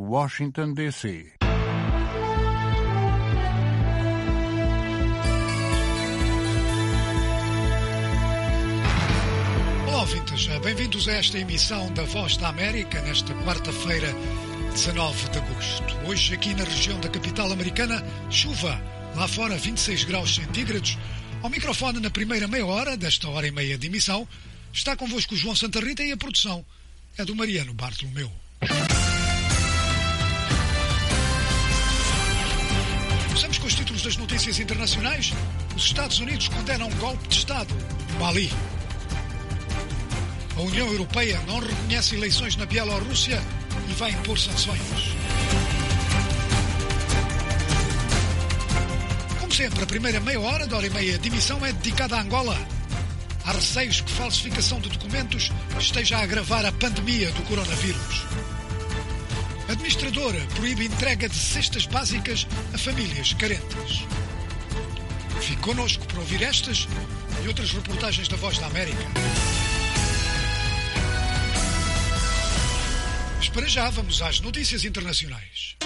Washington, D.C. Olá, ouvintes. Bem-vindos a esta emissão da Voz da América, nesta quarta-feira, 19 de agosto. Hoje, aqui na região da capital americana, chuva. Lá fora, 26 graus centígrados. Ao microfone, na primeira meia hora desta hora e meia de emissão, está convosco o João Santa Rita e a produção é do Mariano Bartolomeu. Começamos com os títulos das notícias internacionais. Os Estados Unidos condenam um golpe de Estado no Mali. A União Europeia não reconhece eleições na Bielorrússia e vai impor sanções. Como sempre, a primeira meia hora da hora e meia de emissão é dedicada a Angola. Há receios que falsificação de documentos esteja a agravar a pandemia do coronavírus. A administradora proíbe entrega de cestas básicas a famílias carentes. Fique connosco para ouvir estas e outras reportagens da Voz da América. Mas para já vamos às notícias internacionais.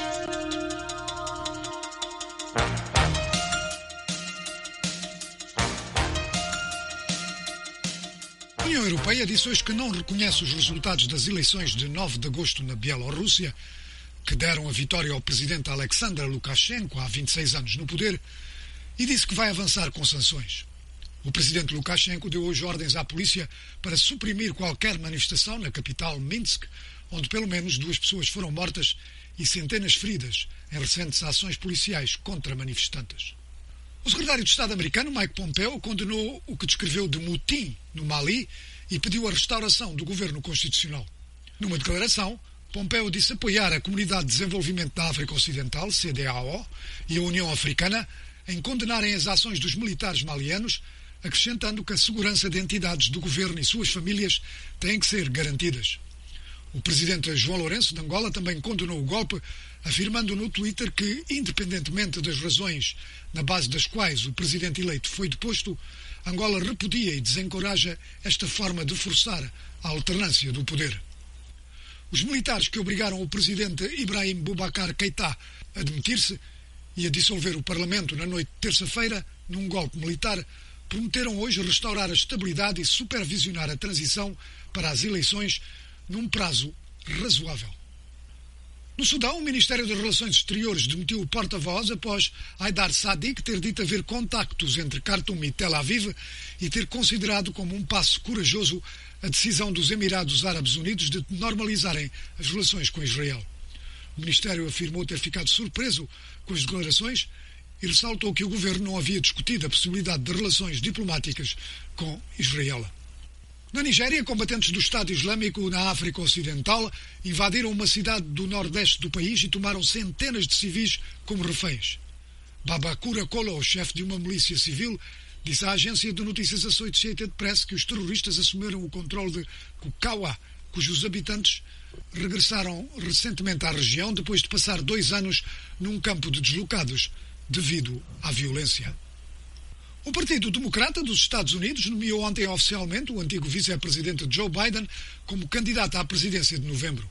A União Europeia disse hoje que não reconhece os resultados das eleições de 9 de agosto na Bielorrússia, que deram a vitória ao presidente Alexander Lukashenko há 26 anos no poder, e disse que vai avançar com sanções. O presidente Lukashenko deu hoje ordens à polícia para suprimir qualquer manifestação na capital Minsk, onde pelo menos 2 pessoas foram mortas e centenas feridas em recentes ações policiais contra manifestantes. O secretário de Estado americano, Mike Pompeo, condenou o que descreveu de motim no Mali e pediu a restauração do governo constitucional. Numa declaração, Pompeo disse apoiar a Comunidade de Desenvolvimento da África Ocidental, CEDEAO, e a União Africana em condenarem as ações dos militares malianos, acrescentando que a segurança de entidades do governo e suas famílias tem que ser garantidas. O presidente João Lourenço de Angola também condenou o golpe, afirmando no Twitter que, independentemente das razões na base das quais o presidente eleito foi deposto, Angola repudia e desencoraja esta forma de forçar a alternância do poder. Os militares que obrigaram o presidente Ibrahim Boubacar Keïta a demitir-se e a dissolver o Parlamento na noite de terça-feira, num golpe militar, prometeram hoje restaurar a estabilidade e supervisionar a transição para as eleições num prazo razoável. No Sudão, o Ministério das Relações Exteriores demitiu o porta-voz após Haidar Sadiq ter dito haver contactos entre Khartoum e Tel Aviv e ter considerado como um passo corajoso a decisão dos Emirados Árabes Unidos de normalizarem as relações com Israel. O Ministério afirmou ter ficado surpreso com as declarações e ressaltou que o governo não havia discutido a possibilidade de relações diplomáticas com Israel. Na Nigéria, combatentes do Estado Islâmico na África Ocidental invadiram uma cidade do nordeste do país e tomaram centenas de civis como reféns. Babakura Kolo, chefe de uma milícia civil, disse à agência de notícias Associated Press que os terroristas assumiram o controle de Kukawa, cujos habitantes regressaram recentemente à região depois de passar 2 anos num campo de deslocados devido à violência. O Partido Democrata dos Estados Unidos nomeou ontem oficialmente o antigo vice-presidente Joe Biden como candidato à presidência de novembro.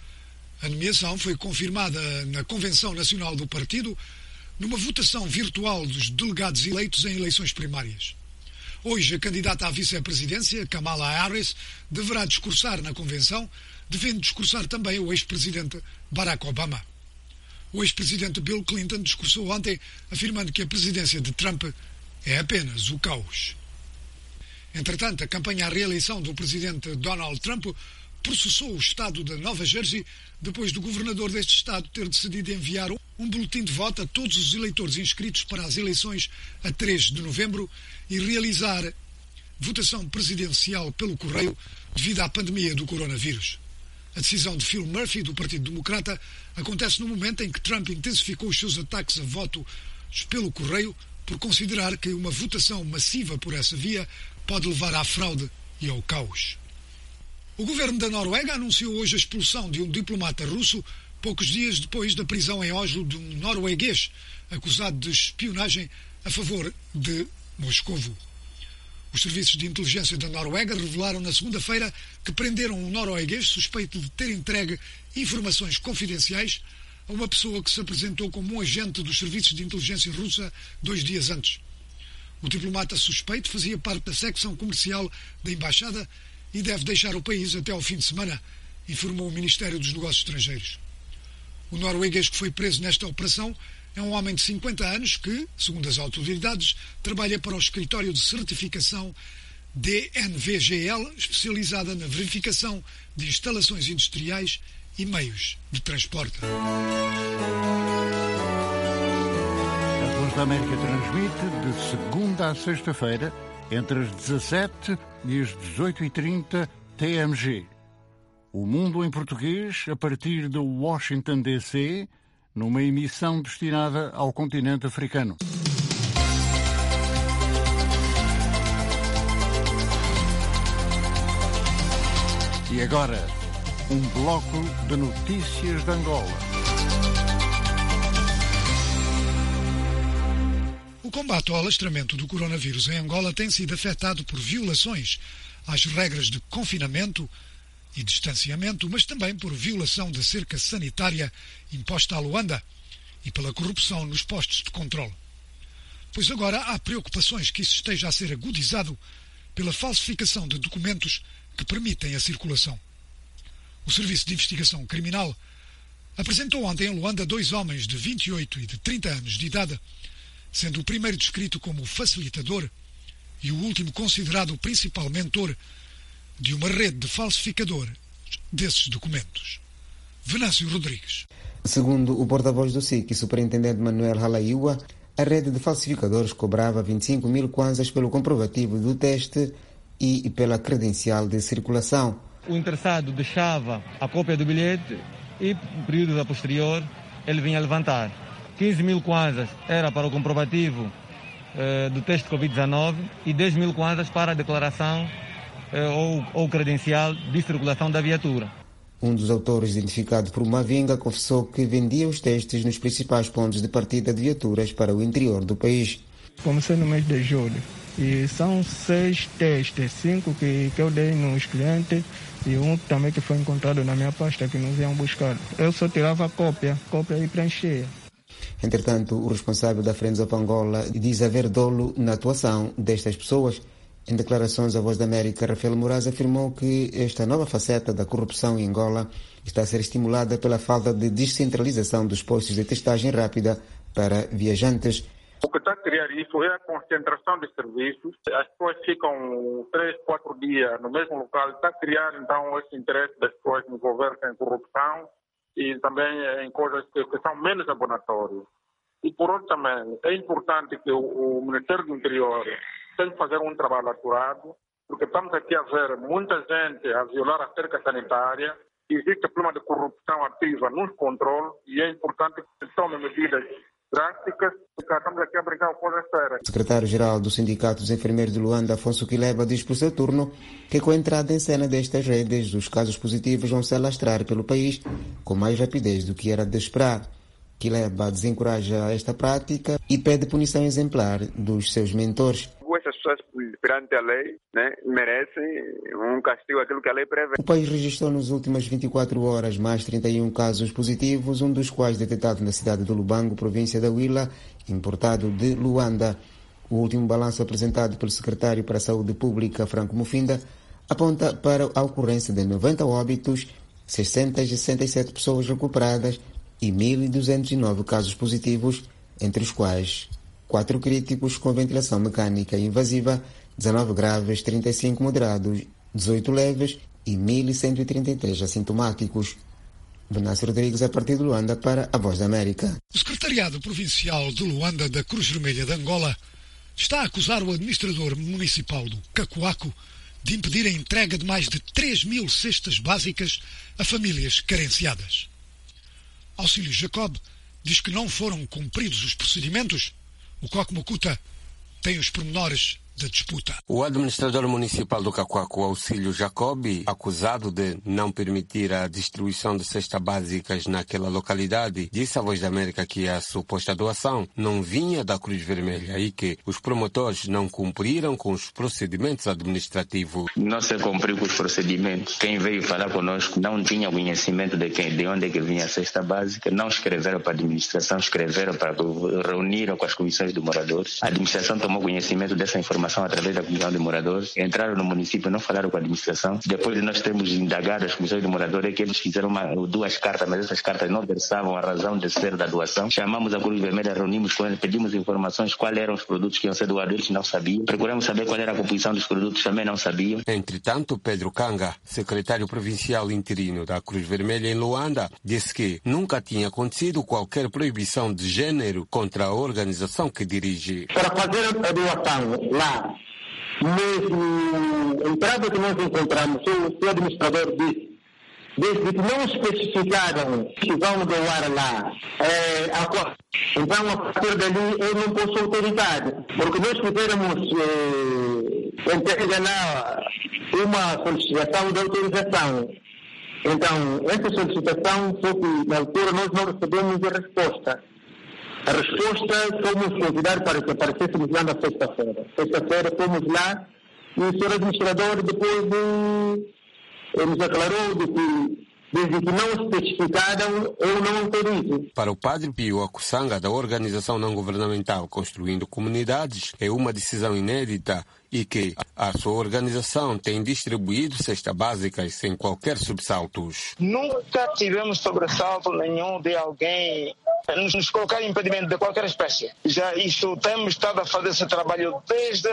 A nomeação foi confirmada na Convenção Nacional do Partido numa votação virtual dos delegados eleitos em eleições primárias. Hoje, a candidata à vice-presidência, Kamala Harris, deverá discursar na Convenção, devendo discursar também o ex-presidente Barack Obama. O ex-presidente Bill Clinton discursou ontem afirmando que a presidência de Trump é apenas o caos. Entretanto, a campanha à reeleição do presidente Donald Trump processou o estado da Nova Jersey depois do governador deste estado ter decidido enviar um boletim de voto a todos os eleitores inscritos para as eleições a 3 de novembro e realizar votação presidencial pelo correio devido à pandemia do coronavírus. A decisão de Phil Murphy, do Partido Democrata, acontece no momento em que Trump intensificou os seus ataques a votos pelo correio por considerar que uma votação massiva por essa via pode levar à fraude e ao caos. O governo da Noruega anunciou hoje a expulsão de um diplomata russo poucos dias depois da prisão em Oslo de um norueguês acusado de espionagem a favor de Moscovo. Os serviços de inteligência da Noruega revelaram na segunda-feira que prenderam um norueguês suspeito de ter entregue informações confidenciais a uma pessoa que se apresentou como um agente dos serviços de inteligência russa 2 dias antes. O diplomata suspeito fazia parte da secção comercial da embaixada e deve deixar o país até ao fim de semana, informou o Ministério dos Negócios Estrangeiros. O norueguês que foi preso nesta operação é um homem de 50 anos que, segundo as autoridades, trabalha para o escritório de certificação DNVGL, especializada na verificação de instalações industriais e meios de transporte. A Voz da América transmite de segunda a sexta-feira, entre as 17 e as 18h30 TMG. O Mundo em Português, a partir de Washington, D.C., numa emissão destinada ao continente africano. E agora, um bloco de notícias de Angola. O combate ao alastramento do coronavírus em Angola tem sido afetado por violações às regras de confinamento e distanciamento, mas também por violação da cerca sanitária imposta a Luanda e pela corrupção nos postos de controle. Pois agora há preocupações que isso esteja a ser agudizado pela falsificação de documentos que permitem a circulação. O Serviço de Investigação Criminal apresentou ontem em Luanda 2 homens de 28 e de 30 anos de idade, sendo o primeiro descrito como facilitador e o último considerado o principal mentor de uma rede de falsificadores desses documentos. Venâncio Rodrigues. Segundo o porta-voz do SIC, superintendente Manuel Halaiua, a rede de falsificadores cobrava 25 mil kwanzas pelo comprovativo do teste e pela credencial de circulação. O interessado deixava a cópia do bilhete e, no período a posterior, ele vinha levantar. 15 mil kwanzas era para o comprovativo do teste Covid-19 e 10 mil kwanzas para a declaração ou credencial de circulação da viatura. Um dos autores, identificado por Mavinga, confessou que vendia os testes nos principais pontos de partida de viaturas para o interior do país. Comecei no mês de julho e são 6 testes, 5 que eu dei nos clientes e um também que foi encontrado na minha pasta que nos iam buscar. Eu só tirava a cópia e preenchia. Entretanto, o responsável da Friends of Angola diz haver dolo na atuação destas pessoas. Em declarações à Voz da América, Rafael Moraes afirmou que esta nova faceta da corrupção em Angola está a ser estimulada pela falta de descentralização dos postos de testagem rápida para viajantes. O que está a criar isso é a concentração de serviços. As pessoas ficam 3, 4 dias no mesmo local. Está a criar, então, esse interesse das pessoas no governo em corrupção e também em coisas que são menos abonatórias. E, por outro também, é importante que o Ministério do Interior tem que fazer um trabalho apurado, porque estamos aqui a ver muita gente a violar a cerca sanitária, existe problema de corrupção ativa nos controles e é importante que se tomem medidas drásticas, porque estamos aqui a brincar com coisas sérias. O secretário-geral do Sindicato dos Enfermeiros de Luanda, Afonso Quileba, diz por seu turno que com a entrada em cena destas redes, os casos positivos vão se alastrar pelo país com mais rapidez do que era de esperar. Quileba desencoraja esta prática e pede punição exemplar dos seus mentores. Essas pessoas, perante a lei, merecem um castigo, aquilo que a lei prevê. O país registrou nas últimas 24 horas mais 31 casos positivos, um dos quais detectado na cidade de Lubango, província da Huila, importado de Luanda. O último balanço apresentado pelo secretário para a Saúde Pública, Franco Mufinda, aponta para a ocorrência de 90 óbitos, 667 pessoas recuperadas e 1.209 casos positivos, entre os quais 4 críticos com ventilação mecânica invasiva, 19 graves, 35 moderados, 18 leves e 1.133 assintomáticos. Venâncio Rodrigues, a partir de Luanda, para a Voz da América. O Secretariado Provincial de Luanda da Cruz Vermelha de Angola está a acusar o administrador municipal do Cacoaco de impedir a entrega de mais de 3.000 cestas básicas a famílias carenciadas. Auxílio Jacob diz que não foram cumpridos os procedimentos. O Coque Mocuta tem os pormenores da disputa. O administrador municipal do Cacoaco, Auxílio Jacobi, acusado de não permitir a distribuição de cestas básicas naquela localidade, disse à Voz da América que a suposta doação não vinha da Cruz Vermelha e que os promotores não cumpriram com os procedimentos administrativos. Não se cumpriu com os procedimentos. Quem veio falar conosco não tinha conhecimento de onde é que vinha a cesta básica, não escreveram para a administração, reuniram com as comissões de moradores. A administração tomou conhecimento dessa informação através da comissão de moradores, entraram no município, não falaram com a administração. Depois de nós termos indagado as comissões de moradores, é que eles fizeram duas cartas, mas essas cartas não versavam a razão de ser da doação. Chamamos a Cruz Vermelha, reunimos com eles, pedimos informações, quais eram os produtos que iam ser doados, eles não sabiam. Procuramos saber qual era a composição dos produtos, também não sabiam. Entretanto, Pedro Kanga, secretário provincial interino da Cruz Vermelha em Luanda, disse que nunca tinha acontecido qualquer proibição de gênero contra a organização que dirige. Para fazer a doação lá, mesmo entrada que nós encontramos, o administrador disse que não especificaram que vão doar lá. Então, a partir dali, eu não posso autoridade, porque nós fizemos entrega lá uma solicitação de autorização. Então, essa solicitação, só que na altura nós não recebemos a resposta. A resposta, fomos convidados para que aparecêssemos lá na sexta-feira. Sexta-feira fomos lá e o senhor administrador depois nos aclarou de que desde que não especificaram, eu não autorizo. Para o padre Pio Akusanga, da organização não governamental Construindo Comunidades, é uma decisão inédita e que a sua organização tem distribuído cestas básicas sem qualquer sobressaltos. Nunca tivemos sobressalto nenhum de alguém nos colocar em impedimento de qualquer espécie. Já isso temos estado a fazer esse trabalho desde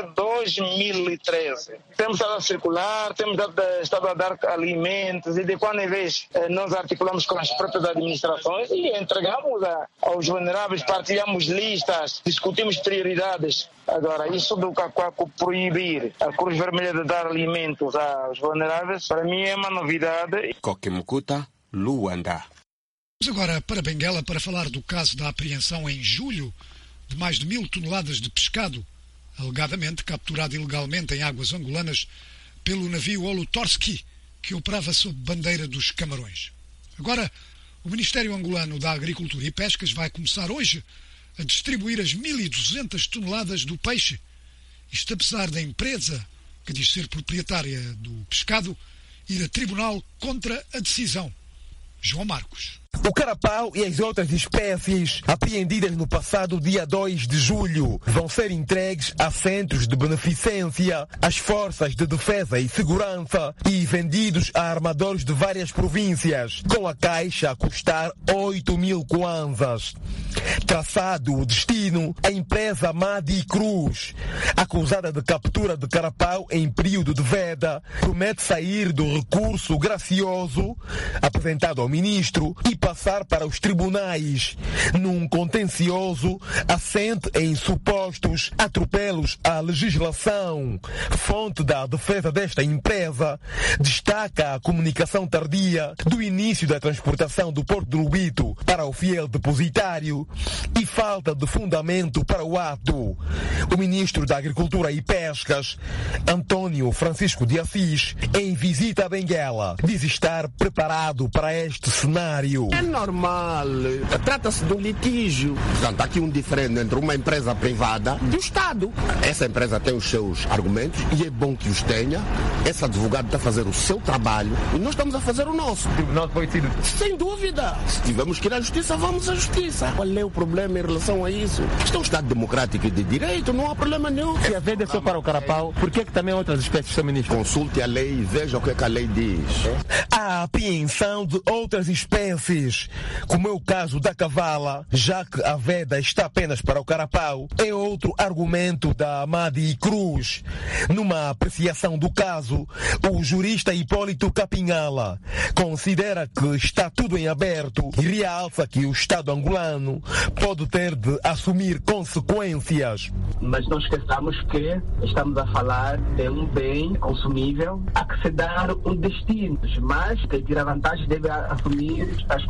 2013. Temos estado a circular, temos estado a dar alimentos e de quando em vez nós articulamos com as próprias administrações e entregamos aos vulneráveis, partilhamos listas, discutimos prioridades. Agora, isso do Cacoaco proibir a Cruz Vermelha de dar alimentos aos vulneráveis, para mim é uma novidade. Coquemucuta, Luanda. Vamos agora para Benguela para falar do caso da apreensão em julho de mais de 1.000 toneladas de pescado, alegadamente capturado ilegalmente em águas angolanas pelo navio Olutorski, que operava sob bandeira dos Camarões. Agora, o Ministério Angolano da Agricultura e Pescas vai começar hoje a distribuir as 1.200 toneladas do peixe. Isto apesar da empresa, que diz ser proprietária do pescado, ir a tribunal contra a decisão. João Marcos. O carapau e as outras espécies apreendidas no passado dia 2 de julho vão ser entregues a centros de beneficência, às forças de defesa e segurança e vendidos a armadores de várias províncias, com a caixa a custar 8.000 kwanzas. Traçado o destino, a empresa Madi Cruz, acusada de captura de carapau em período de veda, promete sair do recurso gracioso apresentado ao ministro e passar para os tribunais, num contencioso assente em supostos atropelos à legislação. Fonte da defesa desta empresa destaca a comunicação tardia do início da transportação do Porto do Lubito para o fiel depositário e falta de fundamento para o ato. O ministro da Agricultura e Pescas, Antônio Francisco de Assis, em visita a Benguela, diz estar preparado para este cenário. É normal, trata-se de um litígio. Portanto, há aqui um diferente entre uma empresa privada e o Estado. Essa empresa tem os seus argumentos e é bom que os tenha. Esse advogado está a fazer o seu trabalho e nós estamos a fazer o nosso. O tribunal foi decidido? Sem dúvida. Se tivermos que ir à justiça, vamos à justiça. Qual é o problema em relação a isso? Isto é um Estado democrático e de direito, não há problema nenhum. Se a venda é só para o carapau, por que também outras espécies são ministras? Consulte a lei e veja o que é que a lei diz. A apreensão de outras espécies, como é o caso da cavala, já que a veda está apenas para o carapau, é outro argumento da Madi Cruz. Numa apreciação do caso, o jurista Hipólito Capinhala considera que está tudo em aberto e realça que o Estado angolano pode ter de assumir consequências. Mas não esqueçamos que estamos a falar de um bem consumível a que se dar um destino, mas quem tira vantagem deve assumir as consequências.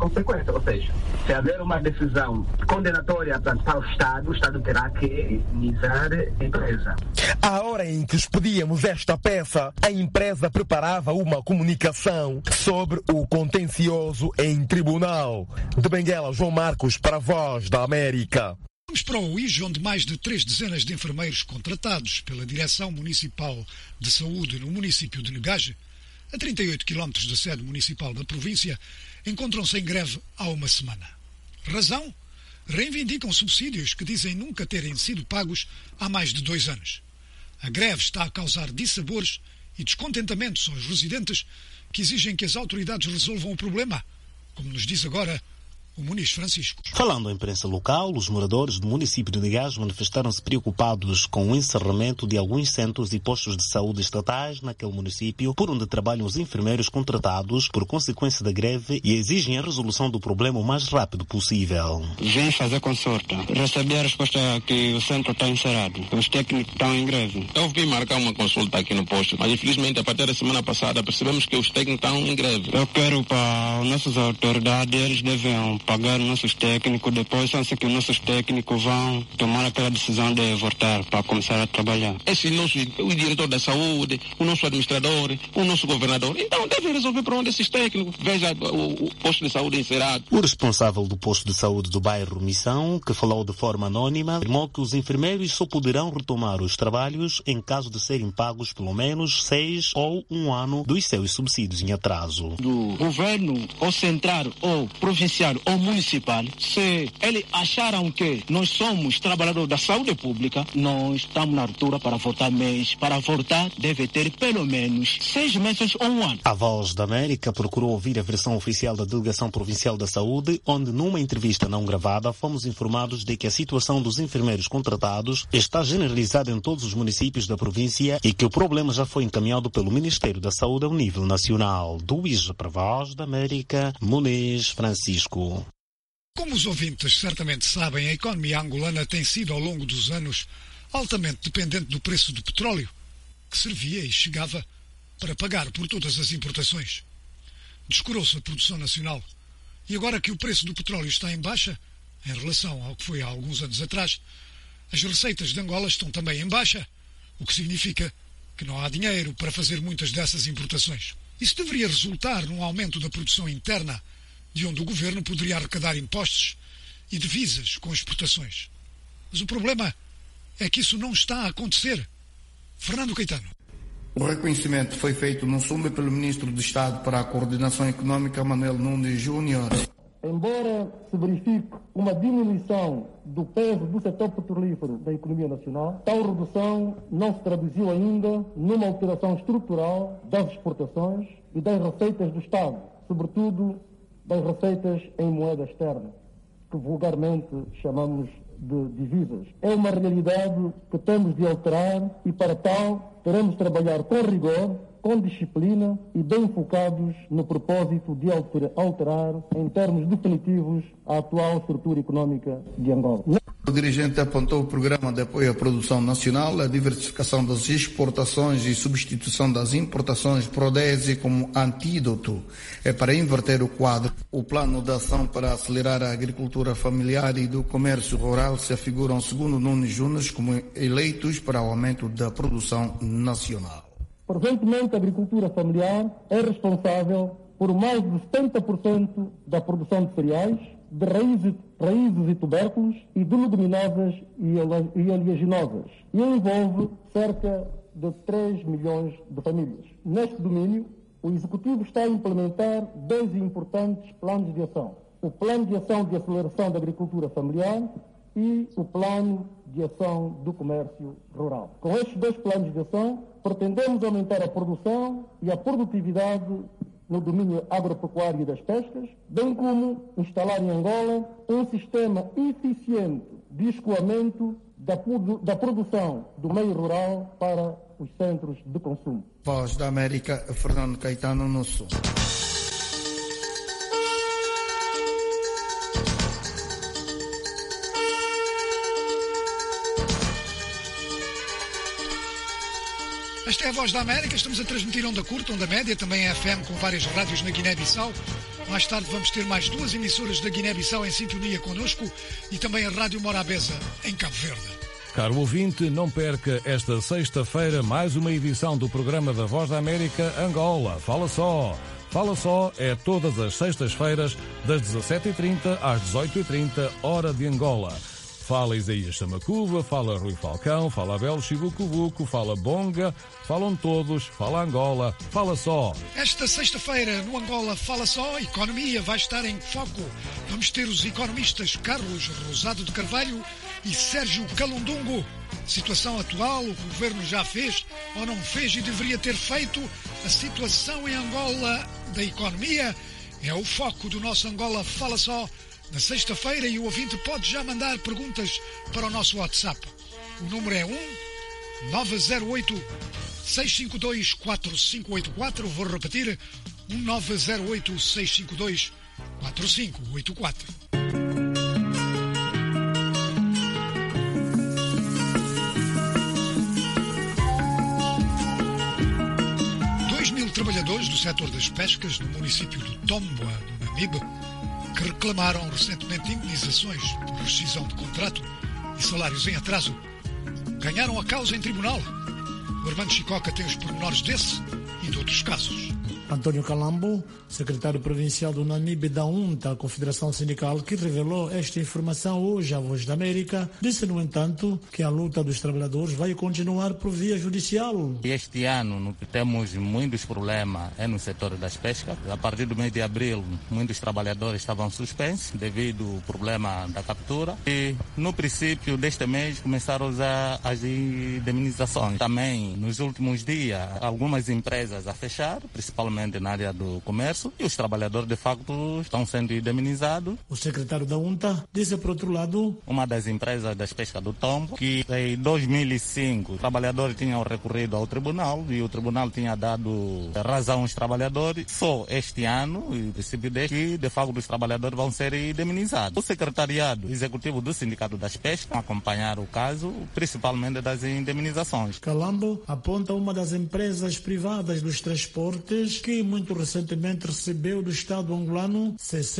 consequências. Ou seja, se haver uma decisão condenatória para o Estado terá que indenizar a empresa. À hora em que expedíamos esta peça, a empresa preparava uma comunicação sobre o contencioso em tribunal. De Benguela, João Marcos, para a Voz da América. Vamos para o Uíge, onde mais de 3 dezenas de enfermeiros contratados pela Direção Municipal de Saúde no município de Negaje, a 38 km da sede municipal da província, encontram-se em greve há uma semana. Razão? Reivindicam subsídios que dizem nunca terem sido pagos há mais de 2 anos. A greve está a causar dissabores e descontentamentos aos residentes que exigem que as autoridades resolvam o problema, como nos diz agora o Muniz Francisco. Falando à imprensa local, os moradores do município de Negaje manifestaram-se preocupados com o encerramento de alguns centros e postos de saúde estatais naquele município, por onde trabalham os enfermeiros contratados por consequência da greve, e exigem a resolução do problema o mais rápido possível. Vem fazer consulta. Recebi a resposta que o centro está encerrado. Os técnicos estão em greve. Eu vim marcar uma consulta aqui no posto, mas infelizmente a partir da semana passada percebemos que os técnicos estão em greve. Eu quero para as nossas autoridades, eles devem pagar nossos técnicos, depois penso que os nossos técnicos vão tomar aquela decisão de voltar para começar a trabalhar. Esse nosso, o diretor da saúde, o nosso administrador, o nosso governador, então devem resolver para onde esses técnicos. Veja o posto de saúde encerrado. O responsável do posto de saúde do bairro Missão, que falou de forma anônima, afirmou que os enfermeiros só poderão retomar os trabalhos em caso de serem pagos pelo menos 6 ou 1 ano dos seus subsídios em atraso. Do governo, ou central, ou provincial, ou municipal, se eles acharam que nós somos trabalhadores da saúde pública, nós estamos na altura para votar, mas para votar deve ter pelo menos 6 meses ou 1 ano. A Voz da América procurou ouvir a versão oficial da Delegação Provincial da Saúde, onde numa entrevista não gravada fomos informados de que a situação dos enfermeiros contratados está generalizada em todos os municípios da província e que o problema já foi encaminhado pelo Ministério da Saúde ao nível nacional. Do Uíge para a Voz da América, Muniz Francisco. Como os ouvintes certamente sabem, a economia angolana tem sido ao longo dos anos altamente dependente do preço do petróleo, que servia e chegava para pagar por todas as importações. Descurou-se a produção nacional e agora que o preço do petróleo está em baixa, em relação ao que foi há alguns anos atrás, as receitas de Angola estão também em baixa, o que significa que não há dinheiro para fazer muitas dessas importações. Isso deveria resultar num aumento da produção interna, de onde o governo poderia arrecadar impostos e divisas com exportações. Mas o problema é que isso não está a acontecer. Fernando Caetano. O reconhecimento foi feito no Summit pelo Ministro de Estado para a Coordenação Econômica, Manuel Nunes Júnior. Embora se verifique uma diminuição do peso do setor petrolífero da economia nacional, tal redução não se traduziu ainda numa alteração estrutural das exportações e das receitas do Estado, sobretudo das receitas em moeda externa, que vulgarmente chamamos de divisas. É uma realidade que temos de alterar e, para tal, teremos de trabalhar com rigor, com disciplina e bem focados no propósito de alterar, em termos definitivos, a atual estrutura económica de Angola. O dirigente apontou o programa de apoio à produção nacional, a diversificação das exportações e substituição das importações PRODESE como antídoto para inverter o quadro. O plano de ação para acelerar a agricultura familiar e do comércio rural se afiguram, segundo Nunes Júnior, como eleitos para o aumento da produção nacional. Presentemente, a agricultura familiar é responsável por mais de 70% da produção de cereais, de raízes e tubérculos e de leguminosas e oleaginosas, e envolve cerca de 3 milhões de famílias. Neste domínio, o Executivo está a implementar 2 importantes planos de ação. O Plano de Ação de Aceleração da Agricultura Familiar e o Plano de Ação do Comércio Rural. Com estes 2 planos de ação, pretendemos aumentar a produção e a produtividade no domínio agropecuário e das pescas, bem como instalar em Angola um sistema eficiente de escoamento da produção do meio rural para os centros de consumo. Voz da América, Fernando Caetano, no Sul. Esta é a Voz da América, estamos a transmitir onda curta, onda média, também é FM com várias rádios na Guiné-Bissau Mais tarde vamos ter mais 2 emissoras da Guiné-Bissau em sintonia connosco e também a Rádio Morabeza, em Cabo Verde. Caro ouvinte, não perca esta sexta-feira mais uma edição do programa da Voz da América Angola. Fala Só! Fala Só é todas as sextas-feiras, das 17h30 às 18h30, hora de Angola. Fala Isaías Samacuva, fala Rui Falcão, fala Abel Chibucubuco, fala Bonga, falam todos, fala Angola, fala só. Esta sexta-feira no Angola Fala Só, economia vai estar em foco. Vamos ter os economistas Carlos Rosado de Carvalho e Sérgio Calundungo. Situação atual, o que o governo já fez ou não fez e deveria ter feito. A situação em Angola da economia é o foco do nosso Angola Fala Só na sexta-feira e o ouvinte pode já mandar perguntas para o nosso WhatsApp. O número é 908-652-4584. Vou repetir, 908-652-4584. 2.000 trabalhadores do setor das pescas no município do Tomboa, no Namibe, que reclamaram recentemente indenizações por rescisão de contrato e salários em atraso, ganharam a causa em tribunal. O Armando Chicoca tem os pormenores desse e de outros casos. Antônio Calambo, secretário provincial do Namibe da UNTA, a Confederação Sindical, que revelou esta informação hoje à Voz da América, disse, no entanto, que a luta dos trabalhadores vai continuar por via judicial. Este ano temos muitos problemas no setor das pescas. A partir do mês de abril, muitos trabalhadores estavam suspensos devido ao problema da captura. E, no princípio deste mês, começaram a usar as indemnizações. Também, nos últimos dias, algumas empresas a fechar, principalmente na área do comércio, e os trabalhadores de facto estão sendo indemnizados. O secretário da UNTA disse, por outro lado, uma das empresas das pescas do Tombo, que em 2005 os trabalhadores tinham recorrido ao tribunal e o tribunal tinha dado razão aos trabalhadores. Só este ano, em princípio que de facto os trabalhadores vão ser indemnizados. O secretariado executivo do Sindicato das Pescas acompanhar o caso, principalmente das indemnizações. Calambo aponta uma das empresas privadas dos transportes que muito recentemente recebeu do Estado angolano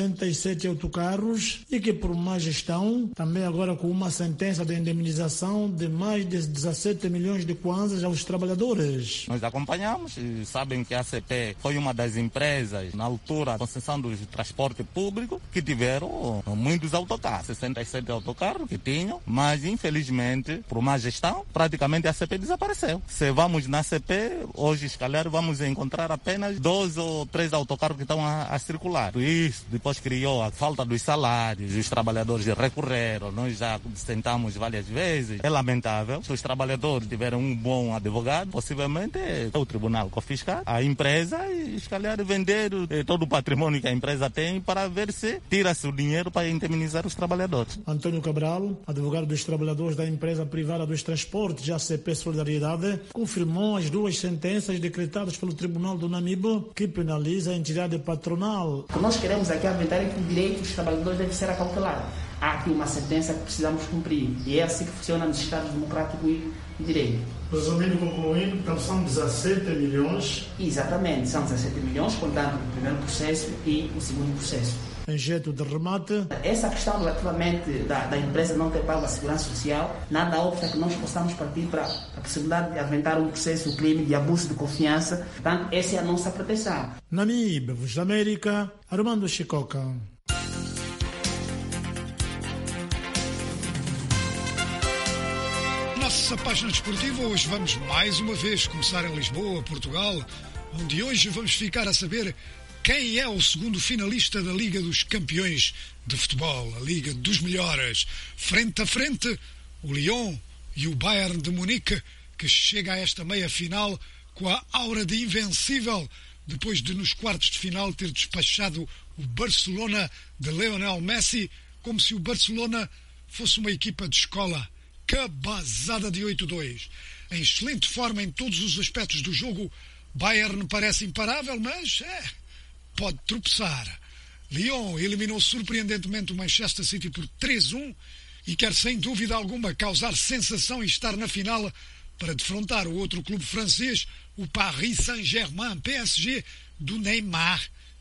67 autocarros e que, por má gestão, também agora com uma sentença de indemnização de mais de 17 milhões de kwanzas aos trabalhadores. Nós acompanhamos e sabem que a ACP foi uma das empresas, na altura da concessão do transporte público, que tiveram muitos autocarros, 67 autocarros que tinham, mas infelizmente, por má gestão, praticamente a ACP desapareceu. Se vamos na ACP, hoje, se calhar, vamos encontrar apenas 2 ou 3 autocarros que estão a circular. Isso depois criou a falta dos salários, os trabalhadores recorreram, nós já sentamos várias vezes. É lamentável, se os trabalhadores tiverem um bom advogado, possivelmente o tribunal confiscar a empresa e, se calhar, vender todo o patrimônio que a empresa tem para ver se tira-se o dinheiro para indemnizar os trabalhadores. Antônio Cabral, advogado dos trabalhadores da empresa privada dos transportes, ACP Solidariedade, confirmou as 2 sentenças decretadas pelo Tribunal do Namibe que penaliza a entidade patronal. O que nós queremos aqui aventar é que o direito dos trabalhadores deve ser acautelado. Há aqui uma sentença que precisamos cumprir e é assim que funciona nos Estados democráticos e direito. Resumindo, concluindo, então são 17 milhões. Exatamente, são 17 milhões, contando o primeiro processo e o segundo processo. Em jeito de remate, essa questão relativamente da empresa não ter pago a segurança social, nada obsta que nós possamos partir para a possibilidade de aventar um processo de crime de abuso de confiança. Portanto, essa é a nossa proteção. Namibe, Voz da América, Armando Chicoca. Nossa página desportiva, hoje vamos mais uma vez começar em Lisboa, Portugal, onde hoje vamos ficar a saber quem é o segundo finalista da Liga dos Campeões de Futebol, a Liga dos Melhores. Frente a frente, o Lyon e o Bayern de Munique, que chega a esta meia-final com a aura de invencível, depois de nos quartos de final ter despachado o Barcelona de Lionel Messi, como se o Barcelona fosse uma equipa de escola. Cabazada de 8-2. Em excelente forma em todos os aspectos do jogo, Bayern parece imparável, mas pode tropeçar. Lyon eliminou surpreendentemente o Manchester City por 3-1 e quer sem dúvida alguma causar sensação e estar na final para defrontar o outro clube francês, o Paris Saint-Germain, PSG, do Neymar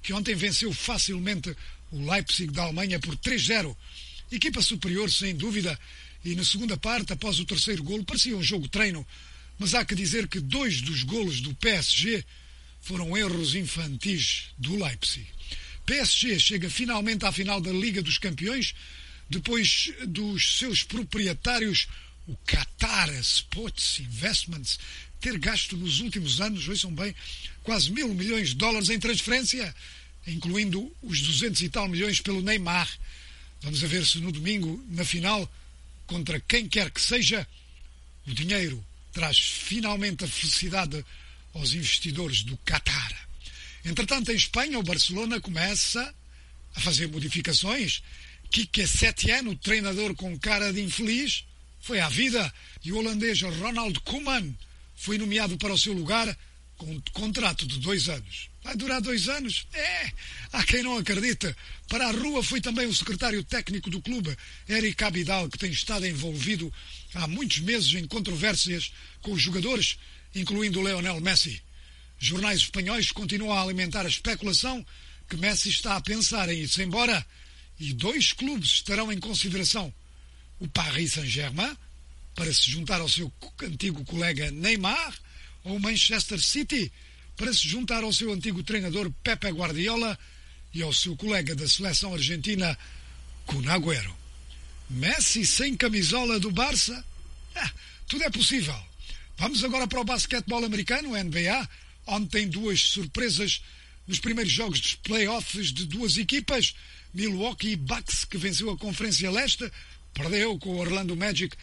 que ontem venceu facilmente o Leipzig da Alemanha por 3-0. Equipa superior, sem dúvida, e na segunda parte, após o terceiro golo, parecia um jogo treino, mas há que dizer que 2 dos golos do PSG foram erros infantis do Leipzig. PSG chega finalmente à final da Liga dos Campeões, depois dos seus proprietários, o Qatar Sports Investments, ter gasto nos últimos anos, ouçam bem, quase $1.000 milhões em transferência, incluindo os 200 e tal milhões pelo Neymar. Vamos ver se no domingo, na final, contra quem quer que seja, o dinheiro traz finalmente a felicidade aos investidores do Qatar. Entretanto, em Espanha, o Barcelona começa a fazer modificações. Quique Setien, o treinador com cara de infeliz, foi à vida, e o holandês Ronald Koeman foi nomeado para o seu lugar com um contrato de 2 anos. Vai durar 2 anos? Há quem não acredita. Para a rua foi também o secretário técnico do clube, Eric Abidal, que tem estado envolvido há muitos meses em controvérsias com os jogadores, incluindo o Lionel Messi. Jornais espanhóis continuam a alimentar a especulação que Messi está a pensar em ir-se embora, e 2 clubes estarão em consideração. O Paris Saint-Germain, para se juntar ao seu antigo colega Neymar, ou o Manchester City, para se juntar ao seu antigo treinador Pepe Guardiola e ao seu colega da seleção argentina Kun Agüero. Messi sem camisola do Barça? Tudo é possível. Vamos agora para o basquetebol americano, o NBA. Ontem 2 surpresas nos primeiros jogos dos playoffs de 2 equipas. Milwaukee Bucks, que venceu a Conferência Leste, perdeu com o Orlando Magic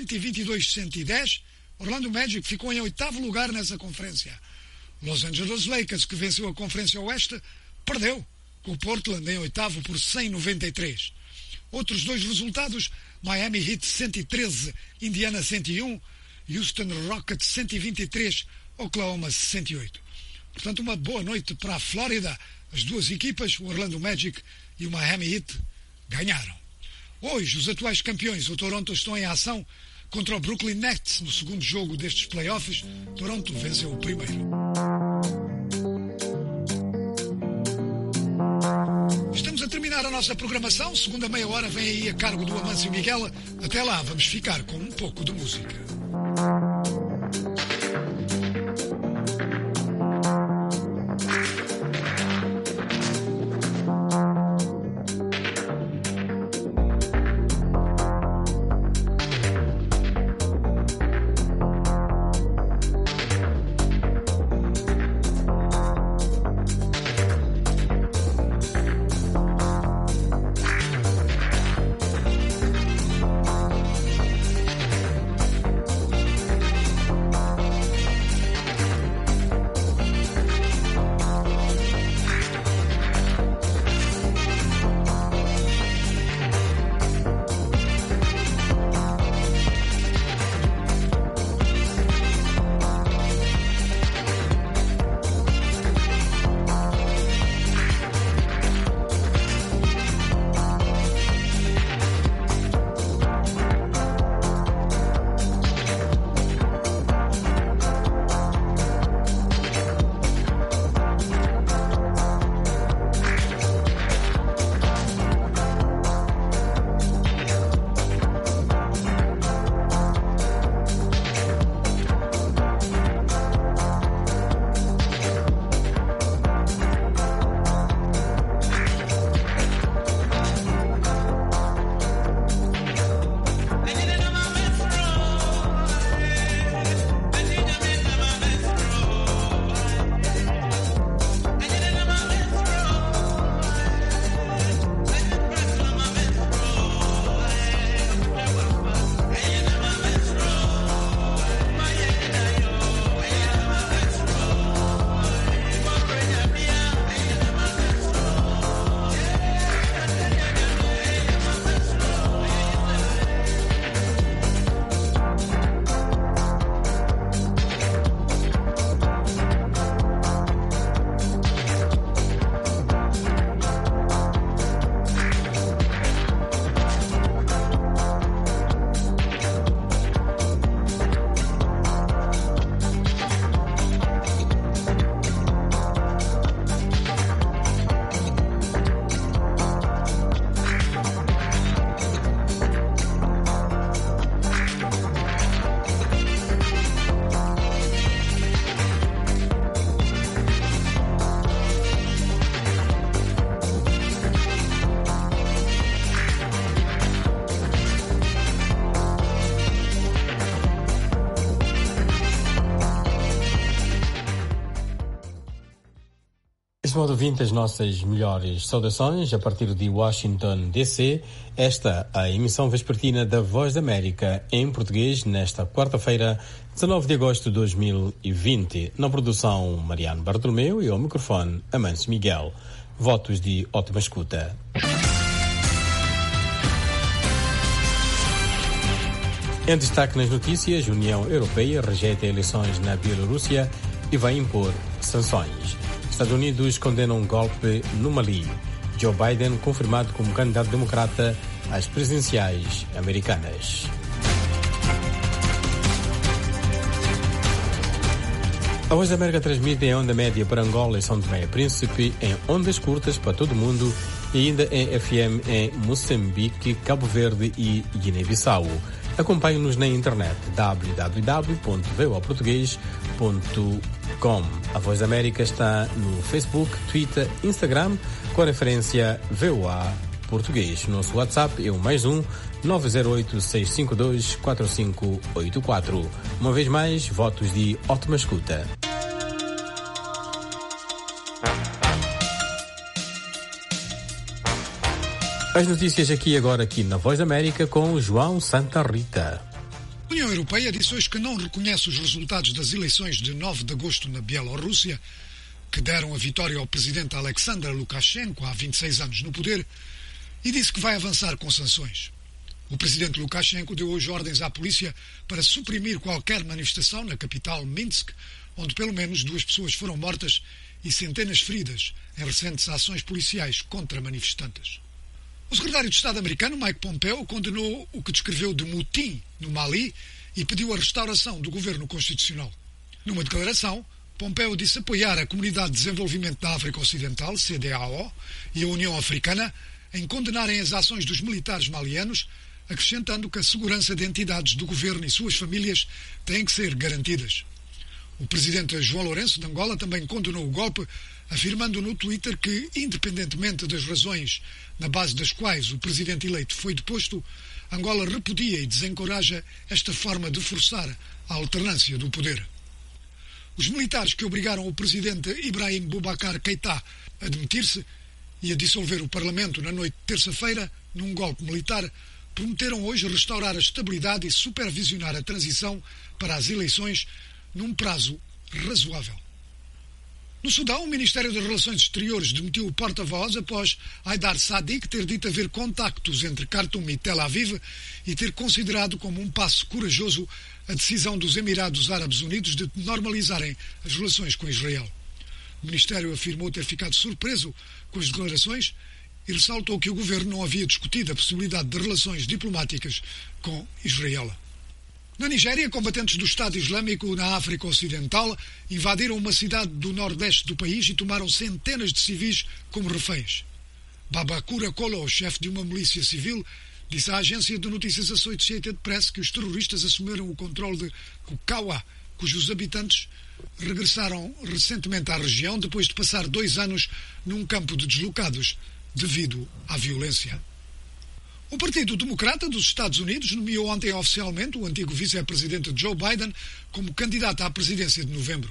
122-110. Orlando Magic ficou em 8º lugar nessa conferência. Los Angeles Lakers, que venceu a Conferência Oeste, perdeu com o Portland em 8º por 100-93. Outros 2 resultados: Miami Heat 113, Indiana 101, Houston Rockets 123, Oklahoma 108. Portanto, uma boa noite para a Flórida. As 2 equipas, o Orlando Magic e o Miami Heat, ganharam. Hoje, os atuais campeões, o Toronto, estão em ação contra o Brooklyn Nets no segundo jogo destes playoffs. Toronto venceu o primeiro. Estamos a terminar a nossa programação. Segunda meia hora vem aí a cargo do Amâncio Miguel. Até lá, vamos ficar com um pouco de música. modo ouvinte, as nossas melhores saudações a partir de Washington, D.C. Esta é a emissão vespertina da Voz da América em português nesta quarta-feira, 19 de agosto de 2020. Na produção, Mariano Bartolomeu e ao microfone, Amâncio Miguel. Votos de ótima escuta. Em destaque nas notícias, a União Europeia rejeita eleições na Bielorrússia e vai impor sanções. Estados Unidos condenam um golpe no Mali. Joe Biden confirmado como candidato democrata às presidenciais americanas. A Voz da América transmite em onda média para Angola e São Tomé e Príncipe, em ondas curtas para todo o mundo e ainda em FM em Moçambique, Cabo Verde e Guiné-Bissau. Acompanhe-nos na internet www.voaportugues.com. A Voz da América está no Facebook, Twitter, Instagram, com a referência VOA Português. Nosso WhatsApp é o +1 908 652 4584. Uma vez mais, votos de ótima escuta. As notícias aqui na Voz da América com João Santa Rita. A União Europeia disse hoje que não reconhece os resultados das eleições de 9 de agosto na Bielorrússia, que deram a vitória ao presidente Alexander Lukashenko há 26 anos no poder, e disse que vai avançar com sanções. O presidente Lukashenko deu hoje ordens à polícia para suprimir qualquer manifestação na capital Minsk, onde pelo menos 2 pessoas foram mortas e centenas feridas em recentes ações policiais contra manifestantes. O secretário de Estado americano, Mike Pompeo, condenou o que descreveu de motim no Mali e pediu a restauração do governo constitucional. Numa declaração, Pompeo disse apoiar a Comunidade de Desenvolvimento da África Ocidental, CEDEAO, e a União Africana em condenarem as ações dos militares malianos, acrescentando que a segurança de entidades do governo e suas famílias tem que ser garantidas. O presidente João Lourenço de Angola também condenou o golpe, afirmando no Twitter que, independentemente das razões na base das quais o presidente eleito foi deposto, Angola repudia e desencoraja esta forma de forçar a alternância do poder. Os militares que obrigaram o presidente Ibrahim Boubacar Keïta a demitir-se e a dissolver o Parlamento na noite de terça-feira, num golpe militar, prometeram hoje restaurar a estabilidade e supervisionar a transição para as eleições num prazo razoável. No Sudão, o Ministério das Relações Exteriores demitiu o porta-voz após Haidar Sadiq ter dito haver contactos entre Khartoum e Tel Aviv e ter considerado como um passo corajoso a decisão dos Emirados Árabes Unidos de normalizarem as relações com Israel. O Ministério afirmou ter ficado surpreso com as declarações e ressaltou que o governo não havia discutido a possibilidade de relações diplomáticas com Israel. Na Nigéria, combatentes do Estado Islâmico na África Ocidental invadiram uma cidade do nordeste do país e tomaram centenas de civis como reféns. Babakura Kolo, chefe de uma milícia civil, disse à agência de notícias Associated Press que os terroristas assumiram o controle de Kukawa, cujos habitantes regressaram recentemente à região depois de passar 2 anos num campo de deslocados devido à violência. O Partido Democrata dos Estados Unidos nomeou ontem oficialmente o antigo vice-presidente Joe Biden como candidato à presidência de novembro.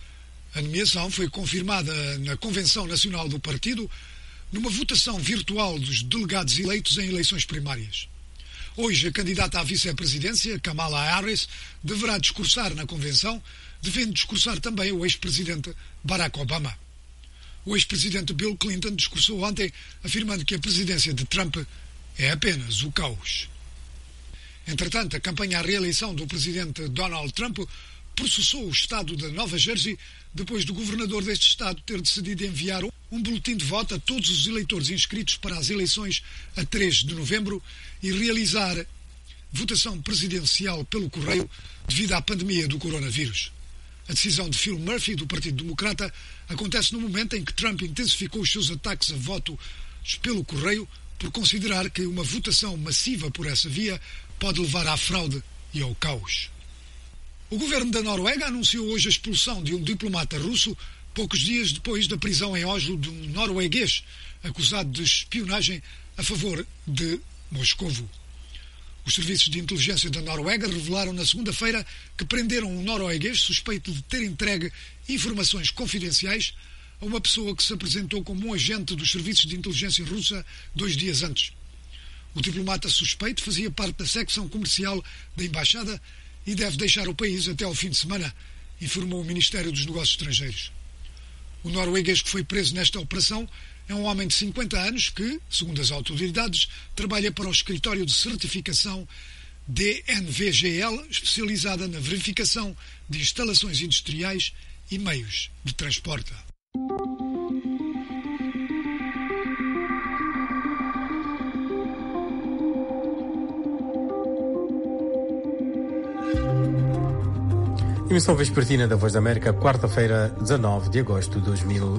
A nomeação foi confirmada na Convenção Nacional do Partido numa votação virtual dos delegados eleitos em eleições primárias. Hoje, a candidata à vice-presidência, Kamala Harris, deverá discursar na Convenção, devendo discursar também o ex-presidente Barack Obama. O ex-presidente Bill Clinton discursou ontem afirmando que a presidência de Trump é apenas o caos. Entretanto, a campanha à reeleição do presidente Donald Trump processou o estado da Nova Jersey depois do governador deste estado ter decidido enviar um boletim de voto a todos os eleitores inscritos para as eleições a 3 de novembro e realizar votação presidencial pelo correio devido à pandemia do coronavírus. A decisão de Phil Murphy, do Partido Democrata, acontece no momento em que Trump intensificou os seus ataques a votos pelo correio por considerar que uma votação massiva por essa via pode levar à fraude e ao caos. O governo da Noruega anunciou hoje a expulsão de um diplomata russo poucos dias depois da prisão em Oslo de um norueguês acusado de espionagem a favor de Moscovo. Os serviços de inteligência da Noruega revelaram na segunda-feira que prenderam um norueguês suspeito de ter entregue informações confidenciais a uma pessoa que se apresentou como um agente dos serviços de inteligência russa 2 dias antes. O diplomata suspeito fazia parte da secção comercial da embaixada e deve deixar o país até ao fim de semana, informou o Ministério dos Negócios Estrangeiros. O norueguês que foi preso nesta operação é um homem de 50 anos que, segundo as autoridades, trabalha para o escritório de certificação DNVGL, especializada na verificação de instalações industriais e meios de transporte. Emissão vespertina da Voz da América, quarta-feira, 19 de agosto de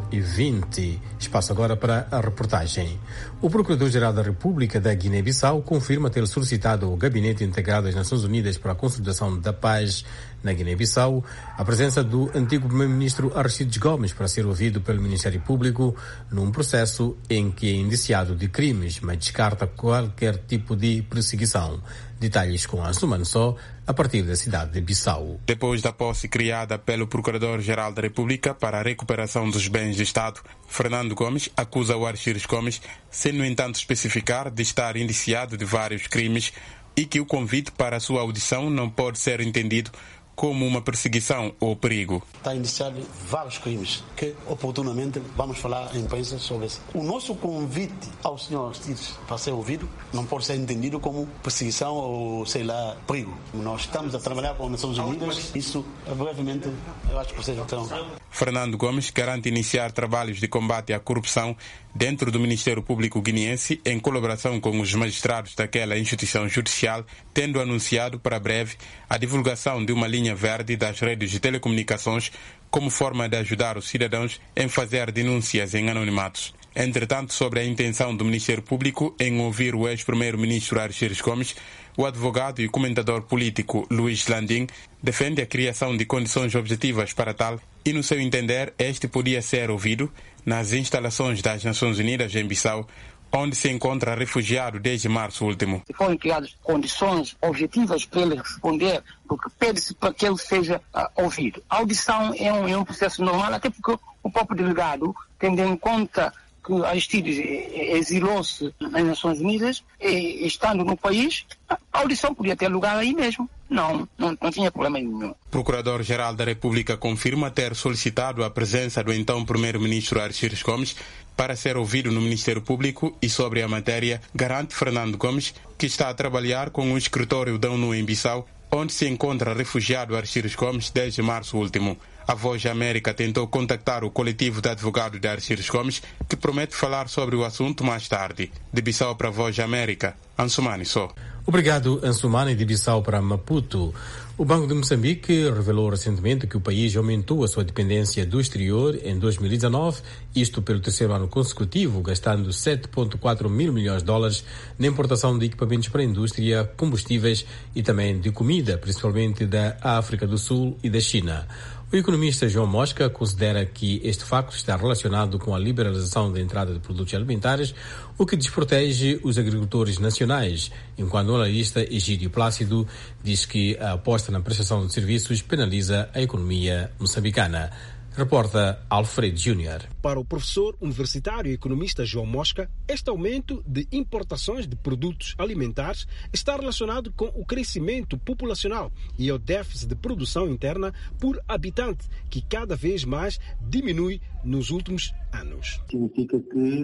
2020. Espaço agora para a reportagem. O Procurador-Geral da República da Guiné-Bissau confirma ter solicitado ao Gabinete Integrado das Nações Unidas para a Consolidação da Paz na Guiné-Bissau a presença do antigo Primeiro-Ministro Aristides Gomes para ser ouvido pelo Ministério Público num processo em que é indiciado de crimes, mas descarta qualquer tipo de perseguição. Detalhes com Ansumano Só, a partir da cidade de Bissau. Depois da posse criada pelo Procurador-Geral da República para a recuperação dos bens de Estado, Fernando Gomes acusa o Aristides Gomes, sem no entanto especificar, de estar indiciado de vários crimes e que o convite para a sua audição não pode ser entendido como uma perseguição ou perigo. Está indiciado vários crimes que, oportunamente, vamos falar em imprensa sobre isso. O nosso convite ao Sr. Aristides para ser ouvido não pode ser entendido como perseguição ou, sei lá, perigo. Nós estamos a trabalhar com as Nações Unidas, isso, brevemente, eu acho que vocês terão. Fernando Gomes garante iniciar trabalhos de combate à corrupção dentro do Ministério Público guineense em colaboração com os magistrados daquela instituição judicial, tendo anunciado para breve a divulgação de uma linha verde das redes de telecomunicações como forma de ajudar os cidadãos em fazer denúncias em anonimatos. Entretanto, sobre a intenção do Ministério Público em ouvir o ex-primeiro-ministro Aristides Gomes, o advogado e comentador político Luís Landim defende a criação de condições objetivas para tal e, no seu entender, este podia ser ouvido nas instalações das Nações Unidas em Bissau, onde se encontra refugiado desde março último. Se forem criadas condições objetivas para ele responder, porque pede-se para que ele seja ouvido. A audição é um processo normal, até porque o próprio delegado, tendo em conta que Aristides exilou-se nas Nações Unidas, e estando no país, a audição podia ter lugar aí mesmo. Não tinha problema nenhum. O Procurador-Geral da República confirma ter solicitado a presença do então Primeiro-Ministro Aristides Gomes para ser ouvido no Ministério Público e sobre a matéria garante Fernando Gomes que está a trabalhar com o escritório da ONU em Bissau, onde se encontra refugiado Aristides Gomes desde março último. A Voz da América tentou contactar o coletivo de advogados de Aristides Gomes, que promete falar sobre o assunto mais tarde. De Bissau para a Voz da América, Ansumani Só. Obrigado, Ansumani, de Bissau para Maputo. O Banco de Moçambique revelou recentemente que o país aumentou a sua dependência do exterior em 2019, isto pelo terceiro ano consecutivo, gastando 7,4 mil milhões de dólares na importação de equipamentos para a indústria, combustíveis e também de comida, principalmente da África do Sul e da China. O economista João Mosca considera que este facto está relacionado com a liberalização da entrada de produtos alimentares, o que desprotege os agricultores nacionais, enquanto o analista Egídio Plácido diz que a aposta na prestação de serviços penaliza a economia moçambicana. Reporta Alfredo Júnior. Para o professor universitário e economista João Mosca, este aumento de importações de produtos alimentares está relacionado com o crescimento populacional e ao déficit de produção interna por habitante, que cada vez mais diminui nos últimos anos. Significa que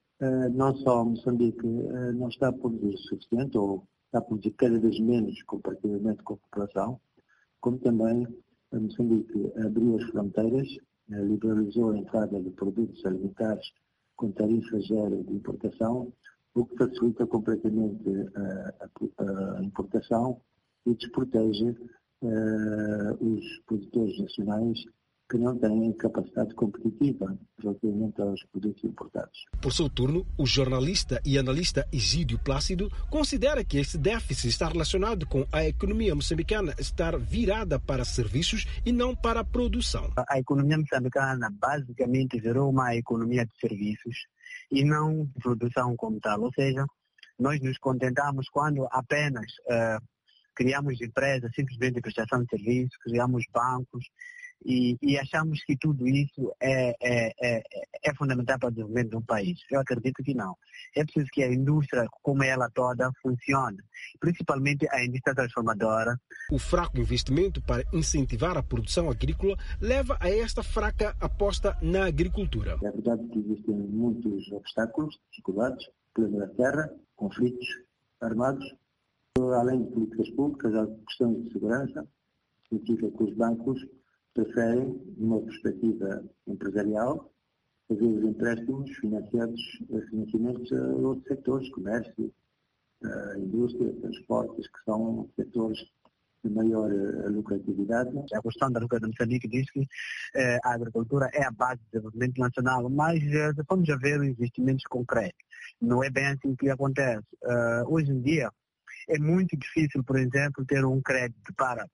não só Moçambique não está a produzir o suficiente, ou está a produzir cada vez menos comparativamente com a população, como também Moçambique abriu as fronteiras, liberalizou a entrada de produtos alimentares com tarifa zero de importação, o que facilita completamente a importação e desprotege os produtores nacionais que não têm capacidade competitiva relativamente aos produtos importados. Por seu turno, o jornalista e analista Egídio Plácido considera que este déficit está relacionado com a economia moçambicana estar virada para serviços e não para a produção. A economia moçambicana basicamente virou uma economia de serviços e não de produção como tal. Ou seja, nós nos contentamos quando apenas criamos empresas simplesmente de prestação de serviços, criamos bancos E achamos que tudo isso é fundamental para o desenvolvimento de um país. Eu acredito que não. É preciso que a indústria, como ela toda, funcione, principalmente a indústria transformadora. O fraco investimento para incentivar a produção agrícola leva a esta fraca aposta na agricultura. É verdade que existem muitos obstáculos, dificuldades, problema da terra, conflitos armados, além de políticas públicas, há questões de segurança, significa que os bancos preferem, de uma perspectiva empresarial, fazer os empréstimos financiamentos a outros setores, comércio, indústria, transportes, que são setores de maior lucratividade. A questão da República de Moçambique diz que a agricultura é a base do desenvolvimento nacional, mas vamos já ver investimentos concretos. Não é bem assim que acontece. Hoje em dia é muito difícil, por exemplo, ter um crédito para